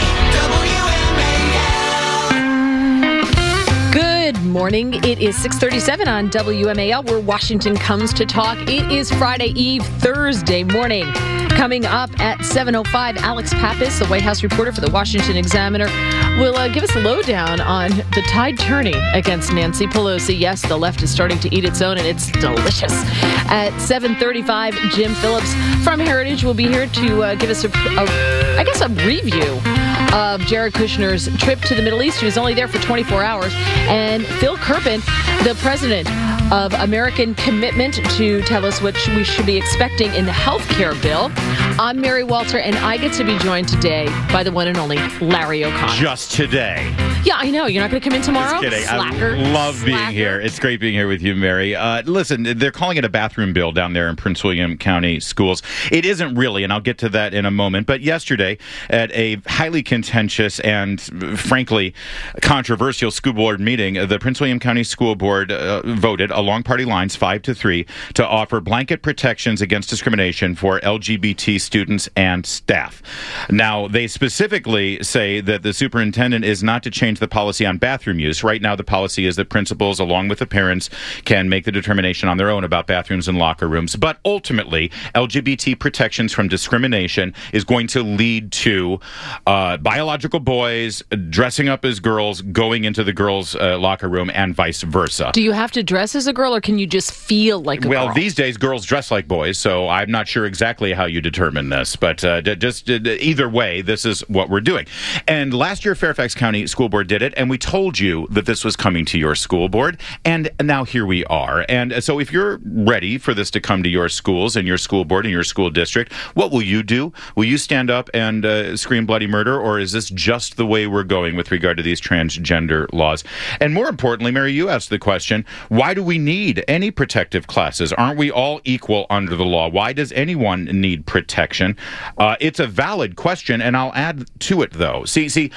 Good morning. It is 6:37 on WMAL, where Washington comes to talk. It is Friday Eve, Thursday morning. Coming up at 7:05, Alex Pappas, the White House reporter for the Washington Examiner, will give us a lowdown on the tide turning against Nancy Pelosi. Yes, the left is starting to eat its own, and it's delicious. At 7:35, Jim Phillips from Heritage will be here to give us a review of Jared Kushner's trip to the Middle East. He was only there for 24 hours. And Phil Kerpen, the president of American Commitment, to tell us what we should be expecting in the health care bill. I'm Mary Walter, and I get to be joined today by the one and only Larry O'Connor. Just today. Yeah, I know. You're not going to come in tomorrow? Just kidding. Slacker. I love being here. It's great being here with you, Mary. Listen, they're calling it a bathroom bill down there in Prince William County schools. It isn't really, and I'll get to that in a moment. But yesterday, at a highly contentious and, frankly, controversial school board meeting, the Prince William County School Board voted along party lines 5-3 to offer blanket protections against discrimination for LGBT students and staff. Now, they specifically say that the superintendent is not to change change the policy on bathroom use. Right now, the policy is that principals, along with the parents, can make the determination on their own about bathrooms and locker rooms. But ultimately, LGBT protections from discrimination is going to lead to biological boys dressing up as girls going into the girls' locker room and vice versa. Do you have to dress as a girl, or can you just feel like a girl? Well, these days, girls dress like boys, so I'm not sure exactly how you determine this. But either way, this is what we're doing. And last year, Fairfax County School Board did it, and we told you that this was coming to your school board, and now here we are. And so if you're ready for this to come to your schools and your school board and your school district, what will you do? Will you stand up and scream bloody murder, or is this just the way we're going with regard to these transgender laws? And more importantly, Mary, you asked the question, why do we need any protective classes? Aren't we all equal under the law? Why does anyone need protection? It's a valid question, and I'll add to it, though. See,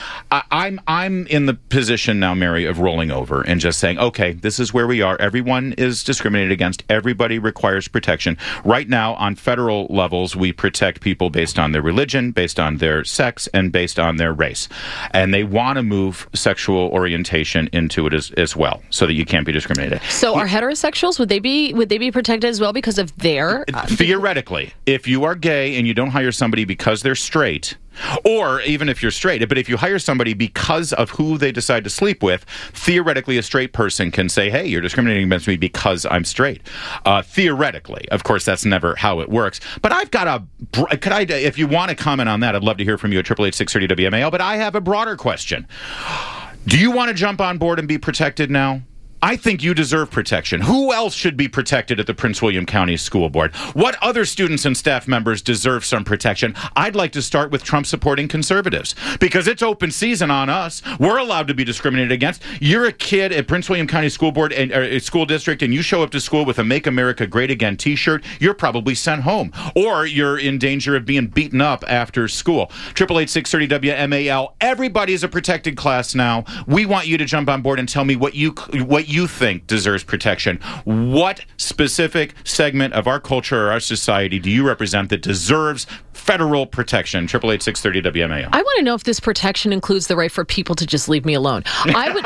I'm in the position now, Mary, of rolling over and just saying, okay, this is where we are. Everyone is discriminated against. Everybody requires protection. Right now, on federal levels, we protect people based on their religion, based on their sex, and based on their race. And they want to move sexual orientation into it as well, so that you can't be discriminated. So are heterosexuals, would they be protected as well because of their... Theoretically, if you are gay and you don't hire somebody because they're straight, or even if you're straight, but if you hire somebody because of who they decide to sleep with, theoretically a straight person can say, hey, you're discriminating against me because I'm straight. Theoretically. Of course, that's never how it works. But I've got if you want to comment on that, I'd love to hear from you at 888-630 WMAL, but I have a broader question. Do you want to jump on board and be protected now? I think you deserve protection. Who else should be protected at the Prince William County School Board? What other students and staff members deserve some protection? I'd like to start with Trump-supporting conservatives, because it's open season on us. We're allowed to be discriminated against. You're a kid at Prince William County School Board and school district, and you show up to school with a Make America Great Again t-shirt, you're probably sent home, or you're in danger of being beaten up after school. 888-630 WMAL. Everybody's a protected class now. We want you to jump on board and tell me what you think deserves protection. What specific segment of our culture or our society do you represent that deserves federal protection? 888-630 WMAL. I want to know if this protection includes the right for people to just leave me alone. I would...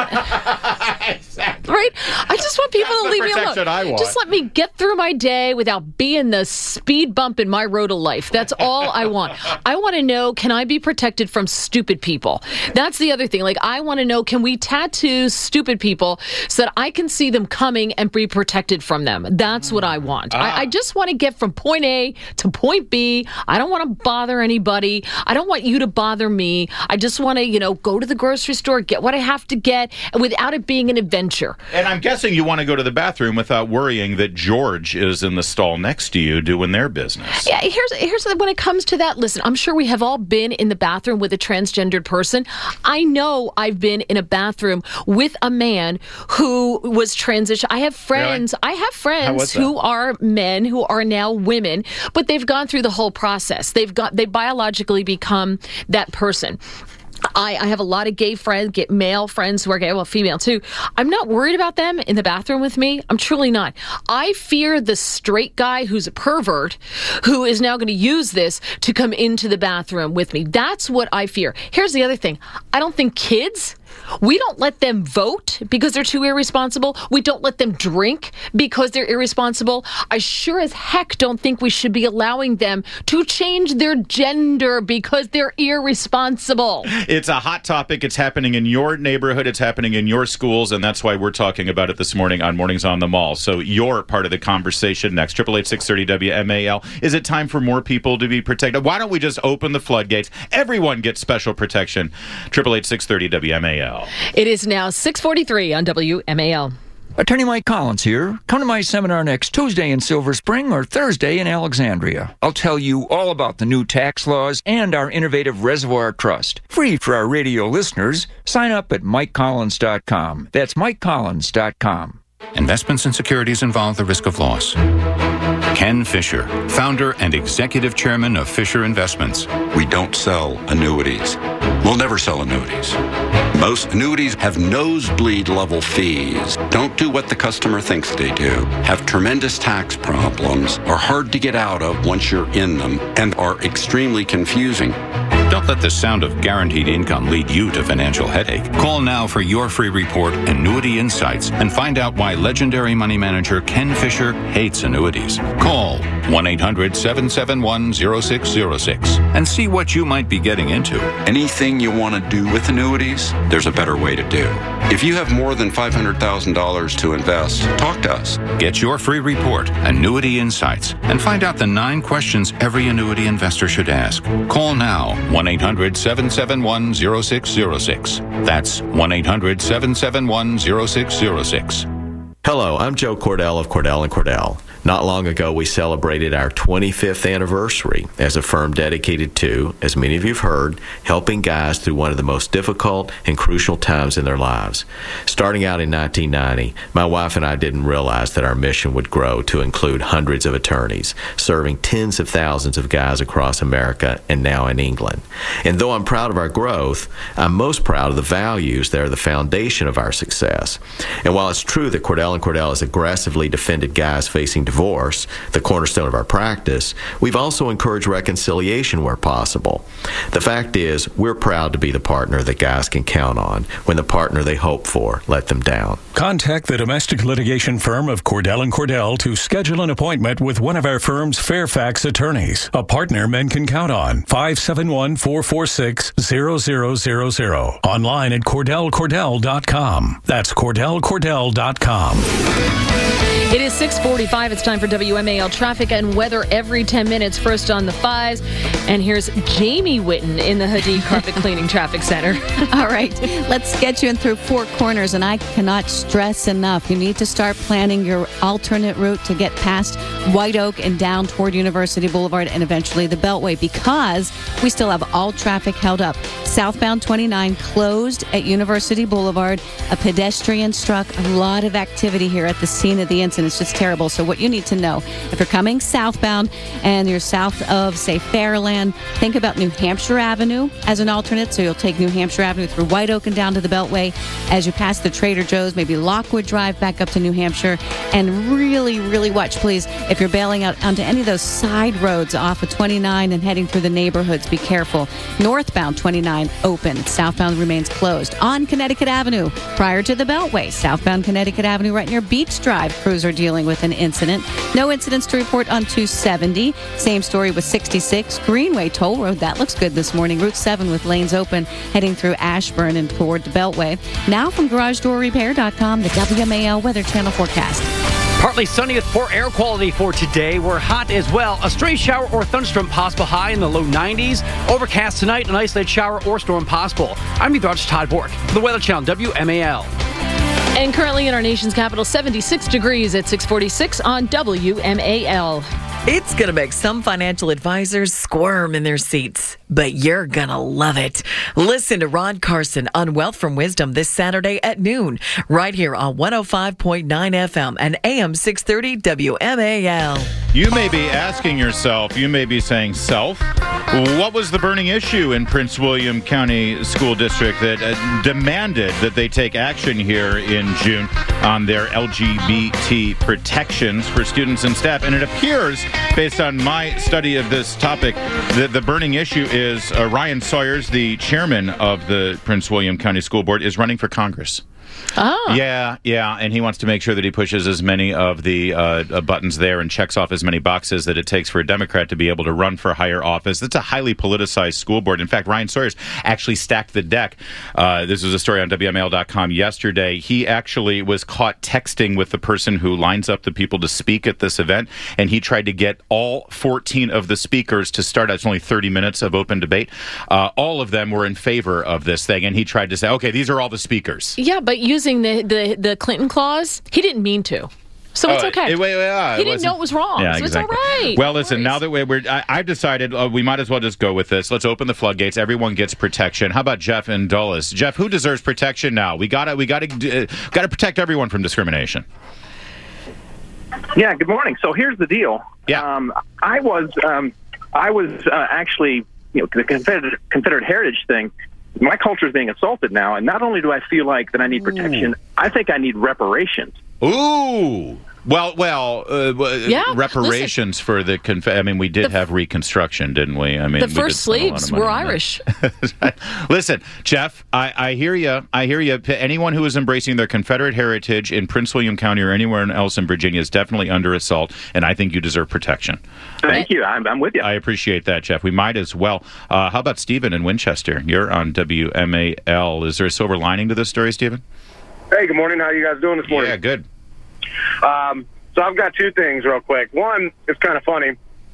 Right? I just want people to leave me alone. I want. Just let me get through my day without being the speed bump in my road of life. That's all I want. I want to know, can I be protected from stupid people? That's the other thing. Like, I want to know, can we tattoo stupid people so that I can see them coming and be protected from them? That's what I want. I just want to get from point A to point B. I don't want to bother anybody. I don't want you to bother me. I just want to, go to the grocery store, get what I have to get, without it being an adventure. And I'm guessing you want to go to the bathroom without worrying that George is in the stall next to you doing their business. Yeah, here's when it comes to that, listen, I'm sure we have all been in the bathroom with a transgendered person. I know I've been in a bathroom with a man who was transitioned. I have friends who are men who are now women, but they've gone through the whole process. They biologically become that person. I have a lot of gay friends, male friends who are gay, well, female too. I'm not worried about them in the bathroom with me. I'm truly not. I fear the straight guy who's a pervert who is now going to use this to come into the bathroom with me. That's what I fear. Here's the other thing. I don't think kids... We don't let them vote because they're too irresponsible. We don't let them drink because they're irresponsible. I sure as heck don't think we should be allowing them to change their gender because they're irresponsible. It's a hot topic. It's happening in your neighborhood. It's happening in your schools, and that's why we're talking about it this morning on Mornings on the Mall. So you're part of the conversation next. 888-630 WMAL. Is it time for more people to be protected? Why don't we just open the floodgates? Everyone gets special protection. 888-630 WMAL. It is now 6:43 on WMAL. Attorney Mike Collins here. Come to my seminar next Tuesday in Silver Spring or Thursday in Alexandria. I'll tell you all about the new tax laws and our innovative reservoir trust. Free for our radio listeners. Sign up at MikeCollins.com. That's MikeCollins.com. Investments and securities involve the risk of loss. Ken Fisher, founder and executive chairman of Fisher Investments. We don't sell annuities. We'll never sell annuities. Most annuities have nosebleed level fees, don't do what the customer thinks they do, have tremendous tax problems, are hard to get out of once you're in them, and are extremely confusing. But don't let the sound of guaranteed income lead you to financial headache. Call now for your free report, Annuity Insights, and find out why legendary money manager Ken Fisher hates annuities. Call 1-800-771-0606 and see what you might be getting into. Anything you want to do with annuities, there's a better way to do. If you have more than $500,000 to invest, talk to us. Get your free report, Annuity Insights, and find out the 9 questions every annuity investor should ask. Call now, 1-800-771-0606. That's 1-800-771-0606. Hello, I'm Joe Cordell of Cordell & Cordell. Not long ago, we celebrated our 25th anniversary as a firm dedicated to, as many of you have heard, helping guys through one of the most difficult and crucial times in their lives. Starting out in 1990, my wife and I didn't realize that our mission would grow to include hundreds of attorneys, serving tens of thousands of guys across America and now in England. And though I'm proud of our growth, I'm most proud of the values that are the foundation of our success. And while it's true that Cordell & Cordell has aggressively defended guys facing divorce, the cornerstone of our practice, we've also encouraged reconciliation where possible. The fact is, we're proud to be the partner that guys can count on when the partner they hope for let them down. Contact the domestic litigation firm of Cordell & Cordell to schedule an appointment with one of our firm's Fairfax attorneys, a partner men can count on. 571-446-0000. Online at CordellCordell.com. That's CordellCordell.com. It is 6:45. It's time for WMAL traffic and weather every 10 minutes. First on the 5s. And here's Jamie Witten in the Hadid Carpet Cleaning Traffic Center. All right. Let's get you in through 4 corners. And I cannot stress enough, you need to start planning your alternate route to get past White Oak and down toward University Boulevard and eventually the Beltway, because we still have all traffic held up. Southbound 29 closed at University Boulevard. A pedestrian struck. A lot of activity here at the scene of the incident. It's just terrible. So what you need to know, if you're coming southbound and you're south of, say, Fairland, think about New Hampshire Avenue as an alternate. So you'll take New Hampshire Avenue through White Oak and down to the Beltway. As you pass the Trader Joe's, maybe Lockwood Drive back up to New Hampshire. And really, really watch, please, if you're bailing out onto any of those side roads off of 29 and heading through the neighborhoods, be careful. Northbound 29 open. Southbound remains closed. On Connecticut Avenue, prior to the Beltway, southbound Connecticut Avenue right near Beach Drive, crews are dealing with an incident. No incidents to report on 270. Same story with 66. Greenway Toll Road, that looks good this morning. Route 7 with lanes open, heading through Ashburn and toward the Beltway. Now from GarageDoorRepair.com, the WMAL Weather Channel forecast. Partly sunny with poor air quality for today. We're hot as well. A stray shower or thunderstorm possible, high in the low 90s. Overcast tonight, an isolated shower or storm possible. I'm meteorologist Todd Bork for the Weather Channel, WMAL. And currently in our nation's capital, 76 degrees at 6:46 on WMAL. It's going to make some financial advisors squirm in their seats, but you're going to love it. Listen to Ron Carson on Wealth from Wisdom this Saturday at noon, right here on 105.9 FM and AM 630 WMAL. You may be asking yourself, you may be saying, self, what was the burning issue in Prince William County School District that demanded that they take action here in June on their LGBT protections for students and staff? And it appears, based on my study of this topic, that the burning issue is Ryan Sawyers, the chairman of the Prince William County School Board, is running for Congress. Oh. Yeah, and he wants to make sure that he pushes as many of the buttons there and checks off as many boxes that it takes for a Democrat to be able to run for higher office. It's a highly politicized school board. In fact, Ryan Sawyers actually stacked the deck. This was a story on WMAL.com yesterday. He actually was caught texting with the person who lines up the people to speak at this event, and he tried to get all 14 of the speakers to start. It's only 30 minutes of open debate. All of them were in favor of this thing, and he tried to say, okay, these are all the speakers. Yeah, but using the Clinton clause, he didn't mean to. So it's okay. He didn't know it was wrong, so exactly. It's all right. Well, listen, now that I've decided we might as well just go with this. Let's open the floodgates. Everyone gets protection. How about Jeff in Dulles? Jeff, who deserves protection now? We gotta protect everyone from discrimination. Yeah. Good morning. So here's the deal. Yeah. I was actually, the Confederate Heritage thing. My culture is being assaulted now, and not only do I feel like that I need protection, I think I need reparations. Ooh. reparations for the we did have Reconstruction, didn't we? I mean, the first slaves were Irish. Listen, Jeff, I hear you. Anyone who is embracing their Confederate heritage in Prince William County or anywhere else in Virginia is definitely under assault, and I think you deserve protection. Thank you. I'm with you. I appreciate that, Jeff. We might as well. How about Stephen in Winchester? You're on WMAL. Is there a silver lining to this story, Stephen? Hey, good morning. How are you guys doing this morning? Yeah, good. So I've got two things real quick. One is kind of funny.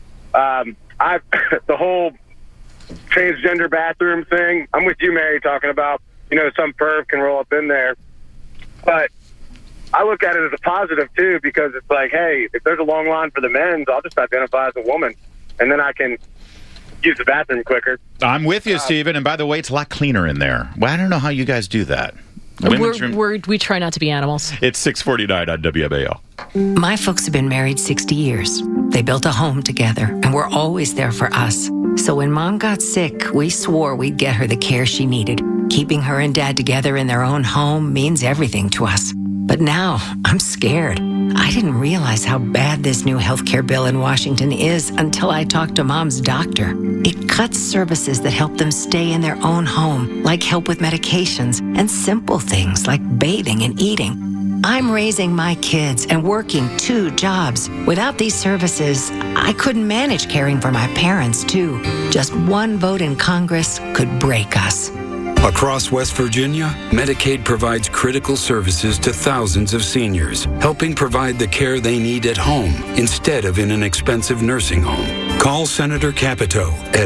The whole transgender bathroom thing, I'm with you, Mary, talking about, some perv can roll up in there. But I look at it as a positive, too, because it's like, hey, if there's a long line for the men's, I'll just identify as a woman, and then I can use the bathroom quicker. I'm with you, Stephen. And by the way, it's a lot cleaner in there. Well, I don't know how you guys do that. We try not to be animals. It's 6:49 on WMAL. My folks have been married 60 years. They built a home together and were always there for us. So when Mom got sick, we swore we'd get her the care she needed. Keeping her and Dad together in their own home means everything to us. But now I'm scared. I didn't realize how bad this new healthcare bill in Washington is until I talked to Mom's doctor. It cuts services that help them stay in their own home, like help with medications and simple things like bathing and eating. I'm raising my kids and working 2 jobs. Without these services, I couldn't manage caring for my parents, too. Just one vote in Congress could break us. Across West Virginia, Medicaid provides critical services to thousands of seniors, helping provide the care they need at home instead of in an expensive nursing home. Call Senator Capito at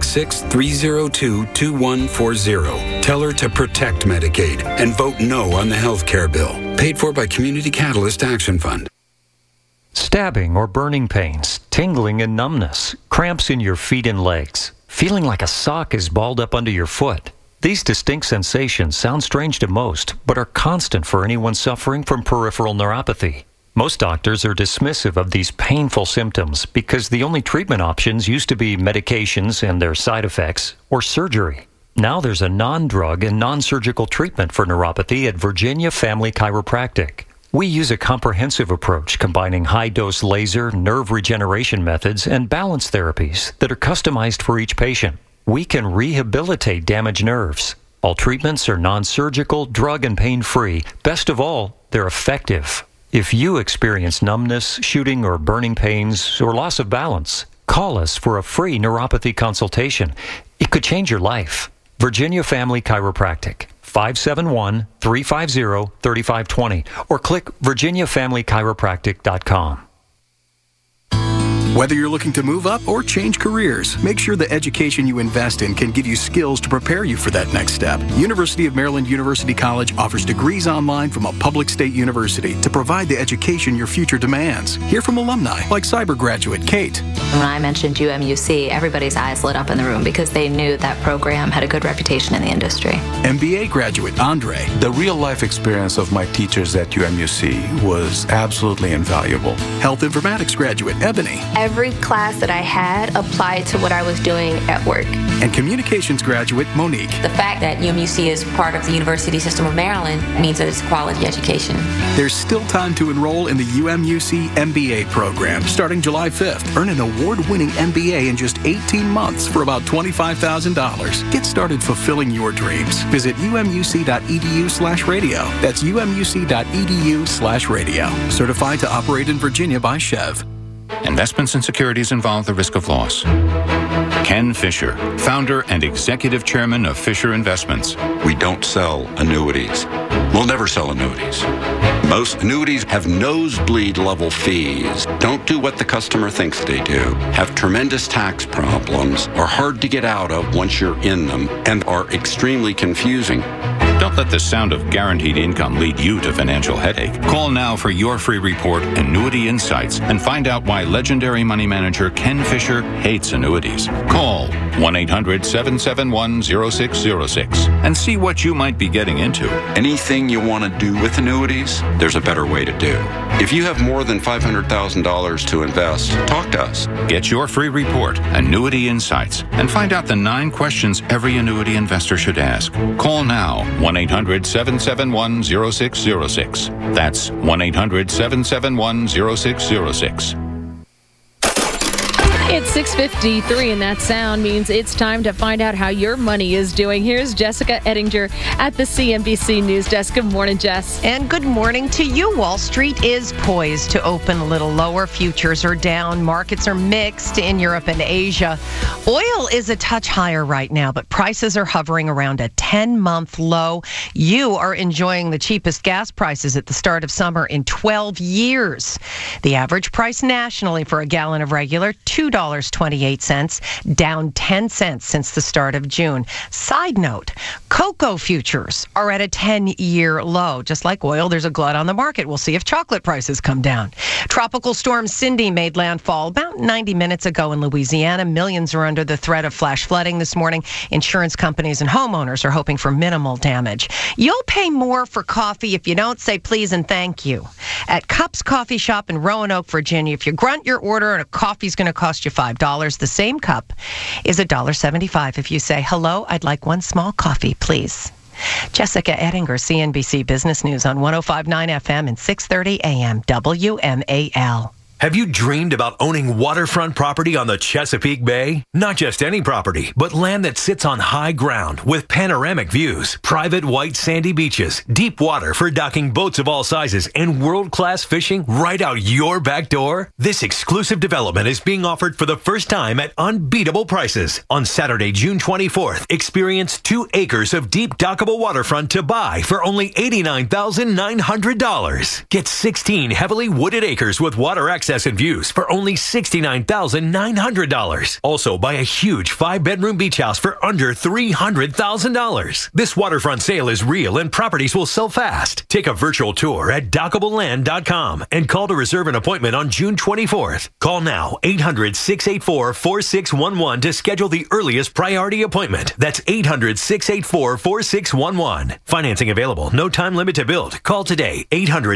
866-302-2140. Tell her to protect Medicaid and vote no on the health care bill. Paid for by Community Catalyst Action Fund. Stabbing or burning pains, tingling and numbness, cramps in your feet and legs, feeling like a sock is balled up under your foot. These distinct sensations sound strange to most, but are constant for anyone suffering from peripheral neuropathy. Most doctors are dismissive of these painful symptoms because the only treatment options used to be medications and their side effects or surgery. Now there's a non-drug and non-surgical treatment for neuropathy at Virginia Family Chiropractic. We use a comprehensive approach combining high-dose laser, nerve regeneration methods, and balance therapies that are customized for each patient. We can rehabilitate damaged nerves. All treatments are non-surgical, drug and pain-free. Best of all, they're effective. If you experience numbness, shooting or burning pains, or loss of balance, call us for a free neuropathy consultation. It could change your life. Virginia Family Chiropractic, 571-350-3520, or click virginiafamilychiropractic.com. Whether you're looking to move up or change careers, make sure the education you invest in can give you skills to prepare you for that next step. University of Maryland University College offers degrees online from a public state university to provide the education your future demands. Hear from alumni like cyber graduate Kate. When I mentioned UMUC, everybody's eyes lit up in the room because they knew that program had a good reputation in the industry. MBA graduate Andre. The real-life experience of my teachers at UMUC was absolutely invaluable. Health informatics graduate Ebony. Every class that I had applied to what I was doing at work. And communications graduate Monique. The fact that UMUC is part of the University System of Maryland means that it's quality education. There's still time to enroll in the UMUC MBA program starting July 5th. Earn an award-winning MBA in just 18 months for about $25,000. Get started fulfilling your dreams. Visit umUC.edu/radio. That's umUC.edu/radio. Certified to operate in Virginia by Chev. Investments and securities involve the risk of loss. Ken Fisher, founder and executive chairman of Fisher Investments. We don't sell annuities. We'll never sell annuities. Most annuities have nosebleed level fees, don't do what the customer thinks they do, have tremendous tax problems, are hard to get out of once you're in them, and are extremely confusing. Don't let the sound of guaranteed income lead you to financial headache. Call now for your free report, Annuity Insights, and find out why legendary money manager Ken Fisher hates annuities. Call 1-800-771-0606 and see what you might be getting into. Anything you want to do with annuities, there's a better way to do. If you have more than $500,000 to invest, talk to us. Get your free report, Annuity Insights, and find out the 9 questions every annuity investor should ask. Call now, 1-800-771-0606. That's 1-800-771-0606. It's 6:53, and that sound means it's time to find out how your money is doing. Here's Jessica Ettinger at the CNBC News Desk. Good morning, Jess. And good morning to you. Wall Street is poised to open a little lower. Futures are down. Markets are mixed in Europe and Asia. Oil is a touch higher right now, but prices are hovering around a 10-month low. You are enjoying the cheapest gas prices at the start of summer in 12 years. The average price nationally for a gallon of regular, $2.28, down 10 cents since the start of June. Side note, cocoa futures are at a 10-year low. Just like oil, there's a glut on the market. We'll see if chocolate prices come down. Tropical storm Cindy made landfall about 90 minutes ago in Louisiana. Millions are under the threat of flash flooding this morning. Insurance companies and homeowners are hoping for minimal damage. You'll pay more for coffee if you don't say please and thank you. At Cups Coffee Shop in Roanoke, Virginia, if you grunt your order and a coffee's going to cost you $5, the same cup is $1.75 if you say, hello, I'd like one small coffee, please. Jessica Ettinger, CNBC Business News on 105.9 FM and 6:30 AM, WMAL. Have you dreamed about owning waterfront property on the Chesapeake Bay? Not just any property, but land that sits on high ground with panoramic views, private white sandy beaches, deep water for docking boats of all sizes, and world-class fishing right out your back door? This exclusive development is being offered for the first time at unbeatable prices. On Saturday, June 24th, experience 2 acres of deep dockable waterfront to buy for only $89,900. Get 16 heavily wooded acres with water access and views for only $69,900. Also, buy a huge 5-bedroom beach house for under $300,000. This waterfront sale is real and properties will sell fast. Take a virtual tour at dockableland.com and call to reserve an appointment on June 24th. Call now, 800-684-4611 to schedule the earliest priority appointment. That's 800-684-4611. Financing available. No time limit to build. Call today,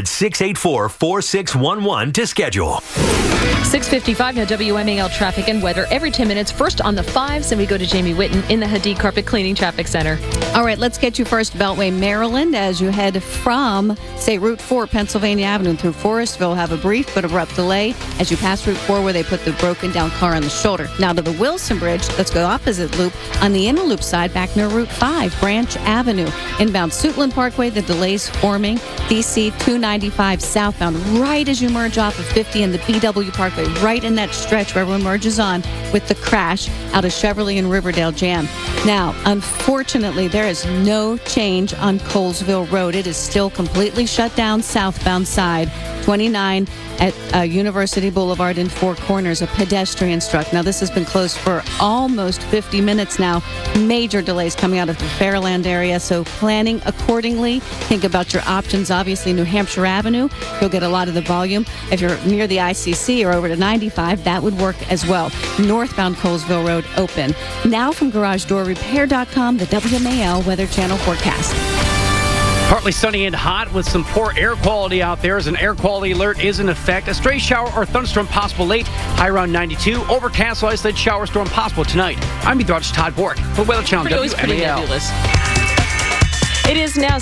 800-684-4611 to schedule. 6:55 now, WMAL traffic and weather every 10 minutes. First on the 5s, and we go to Jamie Whitten in the Hadid Carpet Cleaning Traffic Center. All right, let's get you first Beltway, Maryland, as you head from, say, Route 4, Pennsylvania Avenue through Forestville. Have a brief but abrupt delay as you pass Route 4 where they put the broken down car on the shoulder. Now to the Wilson Bridge, let's go opposite loop. On the inner loop side, back near Route 5, Branch Avenue. Inbound Suitland Parkway, the delays forming. DC 295 southbound, right as you merge off of 50 and the BW Parkway, right in that stretch where everyone merges on with the crash out of Cheverly and Riverdale Jam. Now, unfortunately, there is no change on Colesville Road. It is still completely shut down southbound side. 29 at University Boulevard in Four Corners, a pedestrian struck. Now, this has been closed for almost 50 minutes now. Major delays coming out of the Fairland area, so planning accordingly. Think about your options. Obviously, New Hampshire Avenue, you'll get a lot of the volume. If you're near the ICC or over to 95, that would work as well. Northbound Colesville Road open. Now from GarageDoorRepair.com, the WMAL Weather Channel forecast. Partly sunny and hot with some poor air quality out there as an air quality alert is in effect. A stray shower or thunderstorm possible late, high around 92. Overcast, isolated shower storm possible tonight. I'm meteorologist Todd Bork for Weather Channel WMAL. It is now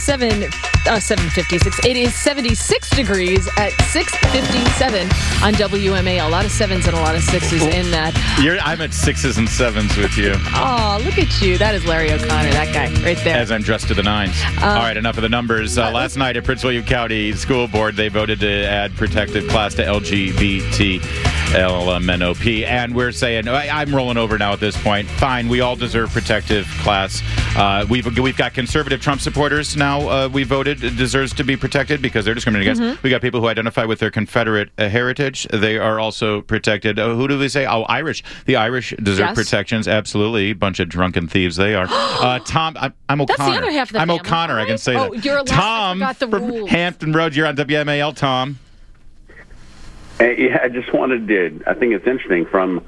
7:56. It is 76 degrees at 6:57 on WMAL. A lot of 7s and a lot of 6s in that. I'm at 6s and 7s with you. Oh, look at you. That is Larry O'Connor, that guy right there. As I'm dressed to the 9s. All right, enough of the numbers. Last night at Prince William County School Board, they voted to add protected class to LGBT. LMNOP, and we're saying I'm rolling over now at this point. Fine, we all deserve protective class. We've got conservative Trump supporters now. We voted deserves to be protected because they're discriminated against. We got people who identify with their Confederate heritage. They are also protected. Who do we say? Oh, Irish. The Irish deserve protections. Absolutely, bunch of drunken thieves they are. Tom, I'm O'Connor. That's the other half of the I'm family. O'Connor. Right? I can say that. Oh, you're allowed. Tom I forgot the from rules. Hampton Roads. You're on WMAL. Tom. Yeah, I just wanted to. I think it's interesting from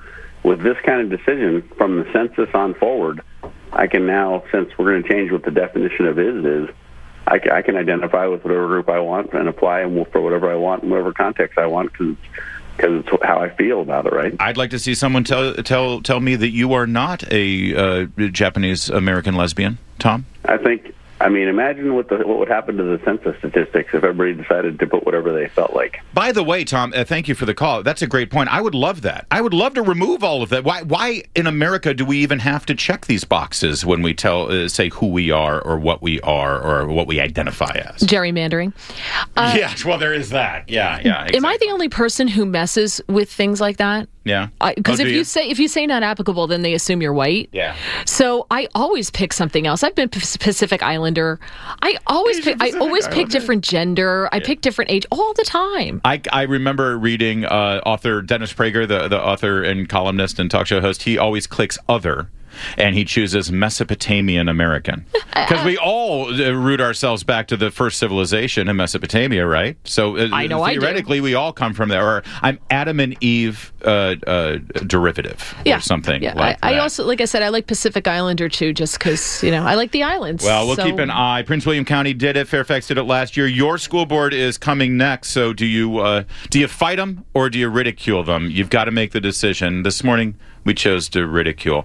with this kind of decision from the census on forward, I can now, since we're going to change what the definition of is, I can identify with whatever group I want and apply for whatever I want in whatever context I want because it's how I feel about it, right? I'd like to see someone tell me that you are not a Japanese American lesbian, Tom. Imagine what would happen to the census statistics if everybody decided to put whatever they felt like. By the way, Tom, thank you for the call. That's a great point. I would love that. I would love to remove all of that. Why in America do we even have to check these boxes when we say who we are or what we identify as? Gerrymandering. Yes, well, there is that. Yeah, exactly. Am I the only person who messes with things like that? Yeah. Because if you say not applicable, then they assume you're white. Yeah. So I always pick something else. I've been Pacific Islander. I always pick different gender. I pick different age all the time. I remember reading author Dennis Prager, the author and columnist and talk show host. He always clicks other. And he chooses Mesopotamian American. Because we all root ourselves back to the first civilization in Mesopotamia, right? So theoretically, we all come from there. Or I'm Adam and Eve derivative or something like that. I also, like I said, I like Pacific Islander too, just because, I like the islands. Well, we'll keep an eye. Prince William County did it. Fairfax did it last year. Your school board is coming next. So do you fight them or do you ridicule them? You've got to make the decision. This morning, we chose to ridicule.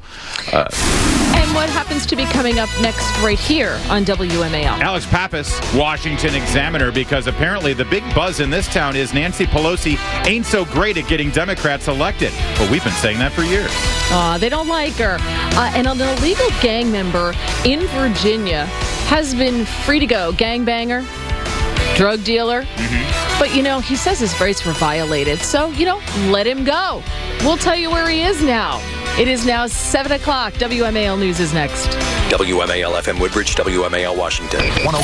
And what happens to be coming up next right here on WMAL? Alex Pappas, Washington Examiner, because apparently the big buzz in this town is Nancy Pelosi ain't so great at getting Democrats elected. Well, we've been saying that for years. They don't like her. And an illegal gang member in Virginia has been free to go. Gangbanger, drug dealer. Mm-hmm. But, he says his rights were violated. So, let him go. We'll tell you where he is now. It is now 7 o'clock. WMAL News is next. WMAL FM Woodbridge, WMAL Washington.